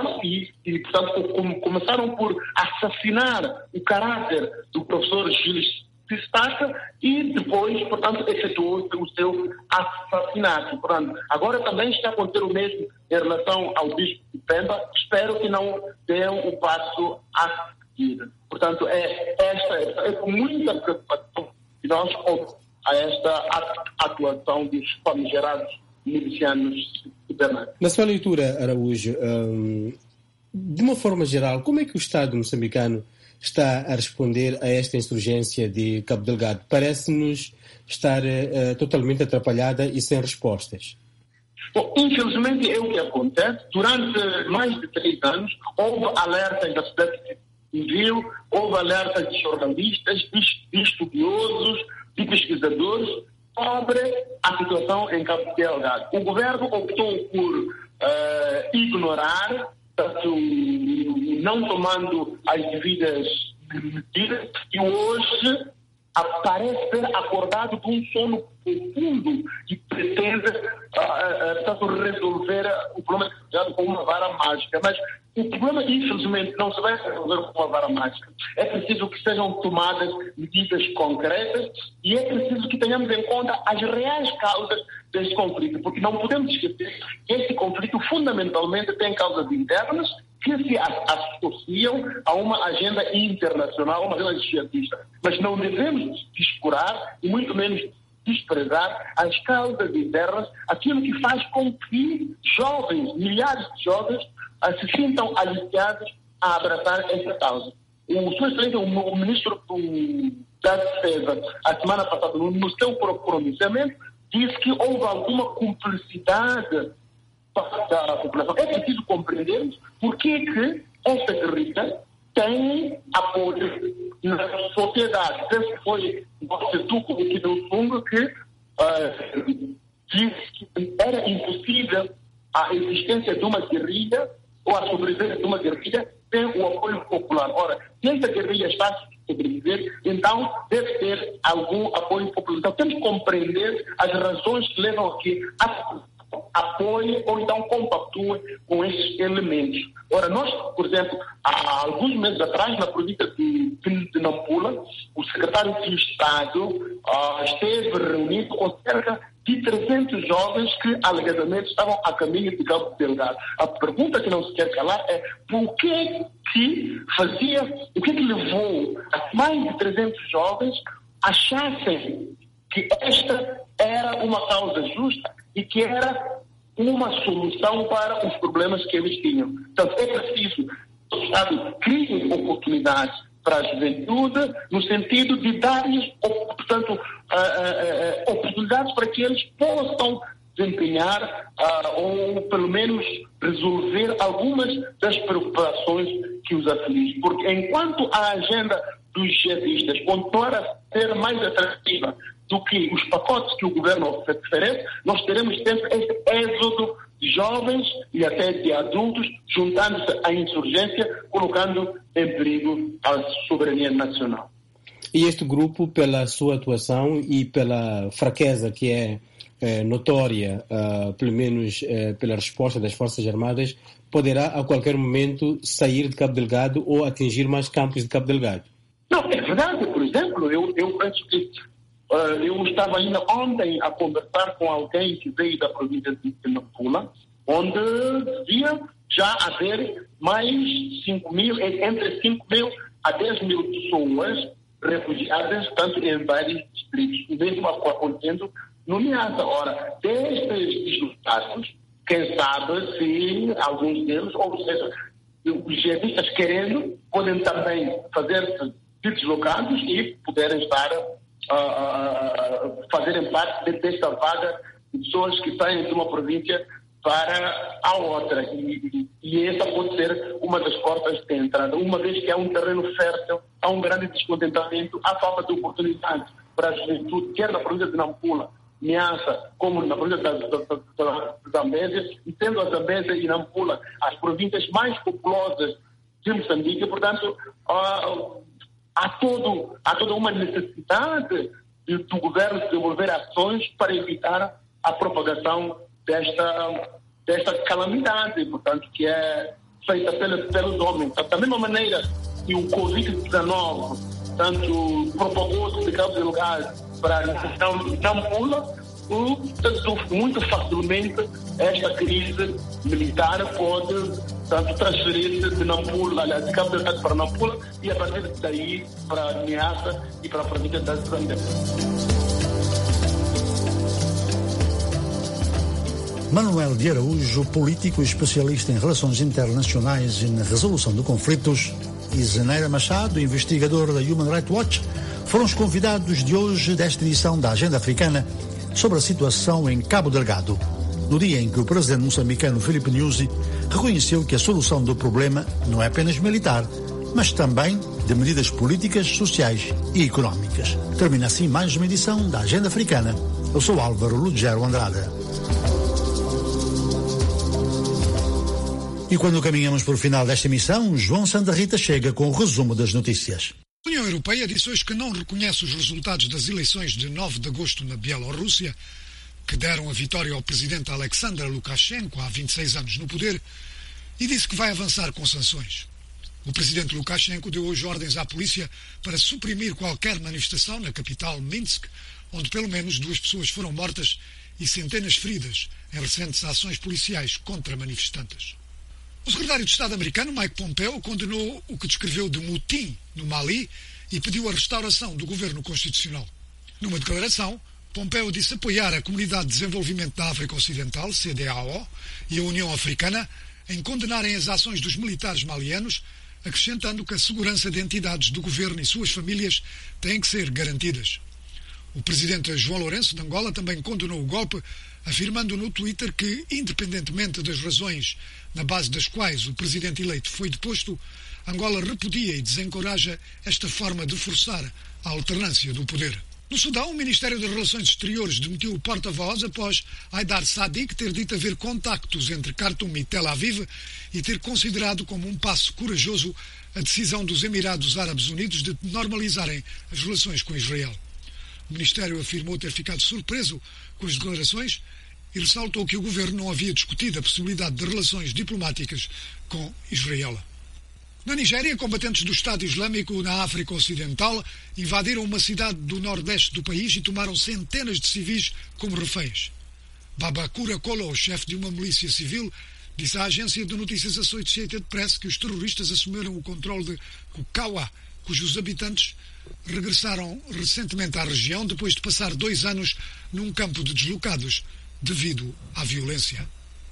começaram por assassinar o caráter do professor Gil Sistac e depois, portanto, efetuou o seu assassinato. Portanto, agora também está a acontecer o mesmo em relação ao bispo de Pemba. Espero que não dêem o passo a seguir. Portanto, é com muita preocupação que nós olhamos a esta atuação dos famigerados milicianos cibernéticos. Na sua leitura, Araújo, de uma forma geral, como é que o Estado moçambicano está a responder a esta insurgência de Cabo Delgado? Parece-nos estar totalmente atrapalhada e sem respostas. Bom, infelizmente é o que acontece. Durante mais de 3 anos houve alertas da sociedade civil, houve alertas de jornalistas, de estudiosos, de pesquisadores sobre a situação em Cabo Delgado. O governo optou por ignorar, não tomando as devidas medidas, e hoje parece ter acordado de um sono profundo e pretende resolver o problema com uma vara mágica. Mas o problema, infelizmente, não se vai resolver com uma vara mágica. É preciso que sejam tomadas medidas concretas e é preciso que tenhamos em conta as reais causas deste conflito, porque não podemos esquecer que este conflito fundamentalmente tem causas internas que se associam a uma agenda internacional, uma agenda jihadista. Mas não devemos descurar e muito menos desprezar as causas internas, aquilo que faz com que jovens, milhares de jovens, se sintam aliciados a abraçar essa causa. O Sr. Excelência, o ministro da Defesa, a semana passada, no seu pronunciamento, disse que houve alguma cumplicidade da população. É preciso compreendermos por que esta guerrilha tem apoio na sociedade. Penso que foi o Setuco do Kidal que disse que era impossível a existência de uma guerrilha ou a sobrevivência de uma guerrilha sem o apoio popular. Ora, se essa guerrilha está a sobreviver, então deve ter algum apoio popular. Então temos que compreender as razões que levam aqui a apoie ou então compactue com esses elementos. Ora, nós, por exemplo, há alguns meses atrás, na província de Nampula, o secretário de Estado esteve reunido com cerca de 300 jovens que alegadamente estavam a caminho de Cabo Delgado. A pergunta que não se quer calar é o que levou a mais de 300 jovens achassem que esta era uma causa justa e que era uma solução para os problemas que eles tinham. Então, é preciso que o Estado crie oportunidades para a juventude, no sentido de dar-lhes, portanto, oportunidades para que eles possam desempenhar ou, pelo menos, resolver algumas das preocupações que os afligem. Porque enquanto a agenda dos jihadistas continuar a ser mais atrativa do que os pacotes que o governo oferece, nós teremos sempre este êxodo jovens e até de adultos, juntando-se à insurgência, colocando em perigo a soberania nacional. E este grupo, pela sua atuação e pela fraqueza que é notória, pelo menos pela resposta das Forças Armadas, poderá a qualquer momento sair de Cabo Delgado ou atingir mais campos de Cabo Delgado? Não, é verdade. Por exemplo, eu penso que eu estava ainda ontem a conversar com alguém que veio da província de Nampula, onde devia já haver mais 5 mil, entre 5 mil a 10 mil pessoas refugiadas, tanto em vários distritos, e mesmo acontecendo no Niassa. Ora, destes deslocados, quem sabe se alguns deles, ou seja, os jihadistas querendo, podem também fazer-se deslocados e poderem estar fazerem parte desta vaga de pessoas que saem de uma província para a outra. E essa pode ser uma das portas de entrada, uma vez que é um terreno fértil, há um grande descontentamento, há falta de oportunidade para a juventude, quer na província de Nampula, Niassa, como na província da Zambésia, e sendo a Zambésia e Nampula as províncias mais populosas de Moçambique. Portanto, há toda uma necessidade do governo desenvolver ações para evitar a propagação desta calamidade, portanto, que é feita pelos homens. Da mesma maneira que o Covid-19 tanto propagou-se de Cabo Delgado para Nampula, muito facilmente esta crise militar pode tanto transferir-se de Nampula, de Cabo Delgado para Nampula, e a partir daí para Niassa e para a província da Zambésia. Manuel de Araújo, político e especialista em relações internacionais e na resolução de conflitos, e Zeneira Machado, investigador da Human Rights Watch, foram os convidados de hoje desta edição da Agenda Africana sobre a situação em Cabo Delgado, no dia em que o presidente moçambicano Filipe Nyusi reconheceu que a solução do problema não é apenas militar, mas também de medidas políticas, sociais e económicas. Termina assim mais uma edição da Agenda Africana. Eu sou Álvaro Lugero Andrade. E quando caminhamos para o final desta emissão, João Santa Rita chega com o resumo das notícias. A União Europeia disse hoje que não reconhece os resultados das eleições de 9 de agosto na Bielorrússia, que deram a vitória ao presidente Alexander Lukashenko há 26 anos no poder, e disse que vai avançar com sanções. O presidente Lukashenko deu hoje ordens à polícia para suprimir qualquer manifestação na capital Minsk, onde pelo menos 2 pessoas foram mortas e centenas feridas em recentes ações policiais contra manifestantes. O secretário de Estado americano, Mike Pompeo, condenou o que descreveu de motim no Mali e pediu a restauração do governo constitucional. Numa declaração, Pompeo disse apoiar a Comunidade de Desenvolvimento da África Ocidental, CEDEAO, e a União Africana em condenarem as ações dos militares malianos, acrescentando que a segurança de entidades do governo e suas famílias tem que ser garantidas. O presidente João Lourenço, de Angola, também condenou o golpe, afirmando no Twitter que, independentemente das razões na base das quais o presidente eleito foi deposto, Angola repudia e desencoraja esta forma de forçar a alternância do poder. No Sudão, o Ministério das Relações Exteriores demitiu o porta-voz após Haidar Sadiq ter dito haver contactos entre Khartoum e Tel Aviv e ter considerado como um passo corajoso a decisão dos Emirados Árabes Unidos de normalizarem as relações com Israel. O Ministério afirmou ter ficado surpreso com as declarações e ressaltou que o governo não havia discutido a possibilidade de relações diplomáticas com Israel. Na Nigéria, combatentes do Estado Islâmico na África Ocidental invadiram uma cidade do nordeste do país e tomaram centenas de civis como reféns. Babakura Kolo, chefe de uma milícia civil, disse à agência de notícias Associated Press que os terroristas assumiram o controle de Kukawa, cujos habitantes regressaram recentemente à região depois de passar 2 anos num campo de deslocados devido à violência.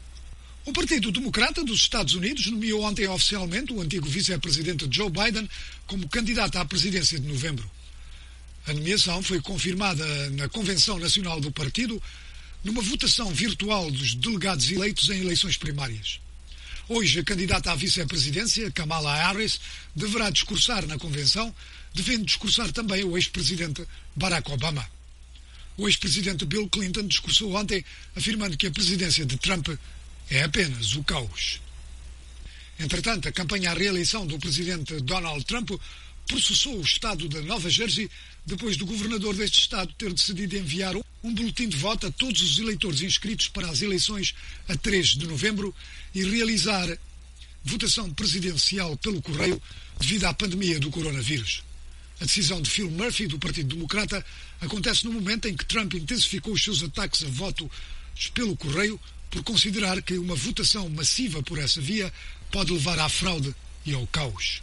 O Partido Democrata dos Estados Unidos nomeou ontem oficialmente o antigo vice-presidente Joe Biden como candidato à presidência de novembro. A nomeação foi confirmada na Convenção Nacional do Partido numa votação virtual dos delegados eleitos em eleições primárias. Hoje, a candidata à vice-presidência, Kamala Harris, deverá discursar na Convenção, devendo discursar também o ex-presidente Barack Obama. O ex-presidente Bill Clinton discursou ontem afirmando que a presidência de Trump é apenas o caos. Entretanto, a campanha à reeleição do presidente Donald Trump processou o estado da Nova Jersey depois do governador deste estado ter decidido enviar um boletim de voto a todos os eleitores inscritos para as eleições a 3 de novembro e realizar votação presidencial pelo correio devido à pandemia do coronavírus. A decisão de Phil Murphy, do Partido Democrata, acontece no momento em que Trump intensificou os seus ataques a votos pelo correio por considerar que uma votação massiva por essa via pode levar à fraude e ao caos.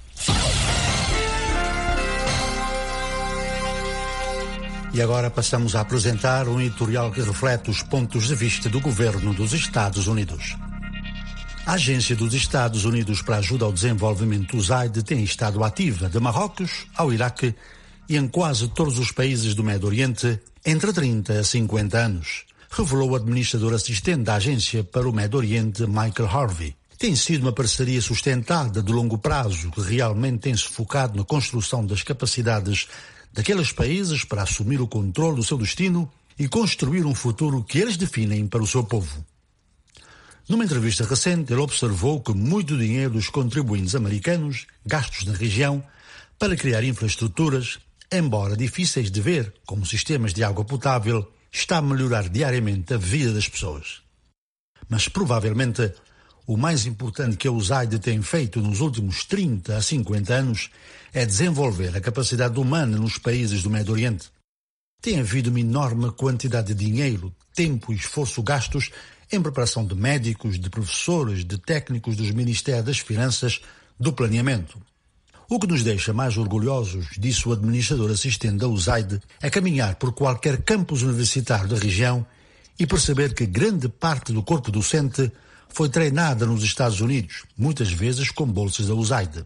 E agora passamos a apresentar um editorial que reflete os pontos de vista do governo dos Estados Unidos. A Agência dos Estados Unidos para a Ajuda ao Desenvolvimento, USAID, tem estado ativa de Marrocos ao Iraque e em quase todos os países do Médio Oriente entre 30 a 50 anos, revelou o administrador assistente da agência para o Médio Oriente, Michael Harvey. Tem sido uma parceria sustentada de longo prazo que realmente tem-se focado na construção das capacidades daqueles países para assumir o controle do seu destino e construir um futuro que eles definem para o seu povo. Numa entrevista recente, ele observou que muito dinheiro dos contribuintes americanos, gastos na região, para criar infraestruturas, embora difíceis de ver, como sistemas de água potável, está a melhorar diariamente a vida das pessoas. Mas provavelmente o mais importante que a USAID tem feito nos últimos 30 a 50 anos é desenvolver a capacidade humana nos países do Médio Oriente. Tem havido uma enorme quantidade de dinheiro, tempo e esforço gastos em preparação de médicos, de professores, de técnicos dos Ministérios das Finanças, do Planeamento. O que nos deixa mais orgulhosos, disse o administrador assistente da USAID, é caminhar por qualquer campus universitário da região e perceber que grande parte do corpo docente foi treinada nos Estados Unidos, muitas vezes com bolsas da USAID.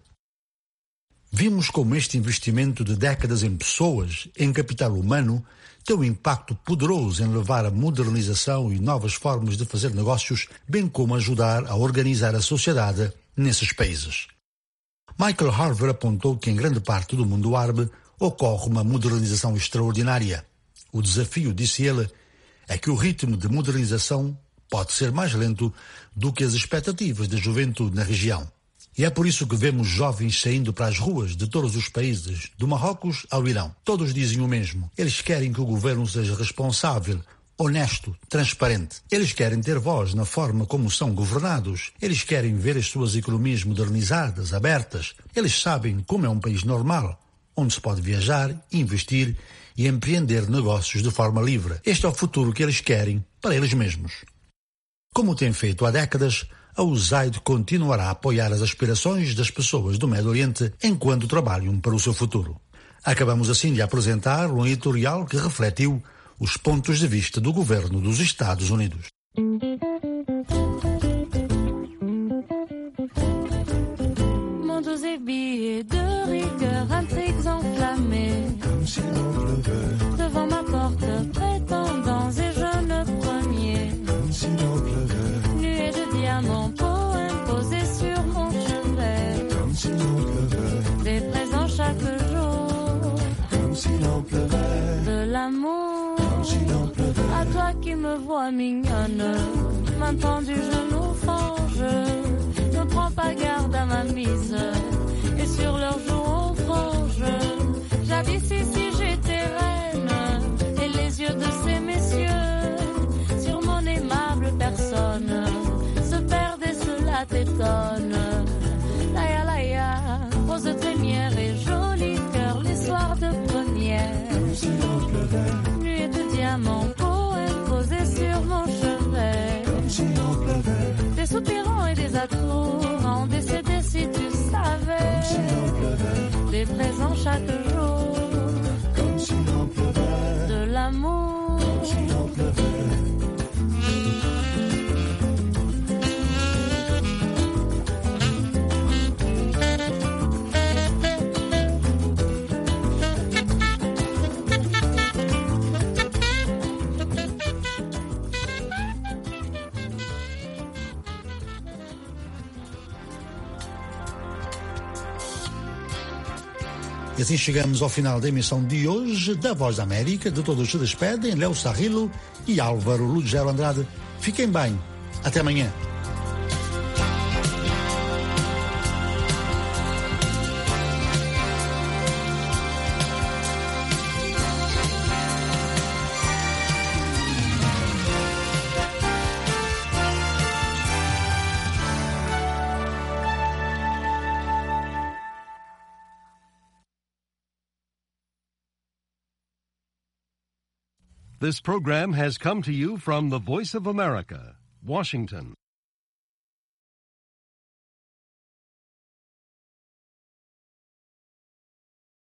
Vimos como este investimento de décadas em pessoas, em capital humano, tem um impacto poderoso em levar a modernização e novas formas de fazer negócios, bem como ajudar a organizar a sociedade nesses países. Michael Harvey apontou que em grande parte do mundo árabe ocorre uma modernização extraordinária. O desafio, disse ele, é que o ritmo de modernização pode ser mais lento do que as expectativas da juventude na região. E é por isso que vemos jovens saindo para as ruas de todos os países, do Marrocos ao Irão. Todos dizem o mesmo. Eles querem que o governo seja responsável, honesto, transparente. Eles querem ter voz na forma como são governados. Eles querem ver as suas economias modernizadas, abertas. Eles sabem como é um país normal, onde se pode viajar, investir e empreender negócios de forma livre. Este é o futuro que eles querem para eles mesmos. Como tem feito há décadas, a USAID continuará a apoiar as aspirações das pessoas do Médio Oriente enquanto trabalham para o seu futuro. Acabamos assim de apresentar um editorial que refletiu os pontos de vista do governo dos Estados Unidos. Mondes et billets de rigueur, intrigues enflammées, devant ma porte, prétendants et jeunes premiers, nuées de diamants, poèmes posés sur mon chevet, des présents chaque jour, de l'amour, à toi qui me vois mignonne, main tendue, genou fange, ne prends pas garde à ma mise, et sur leurs joues on frange, jadis ici j'étais reine, et les yeux de ces messieurs, sur mon aimable personne, se perdent et cela t'étonne, laïa laïa, rose trémière et joli cœur, les soirs de première, nuée de diamants, poèmes posés sur mon chevet, des soupirants et des atours en décédé si tu savais, des présents chaque jour, de l'amour, E assim chegamos ao final da emissão de hoje da Voz da América. De todos se despedem Léo Sarrilo e Álvaro Lugero Andrade. Fiquem bem. Até amanhã. This program has come to you from the Voice of America, Washington.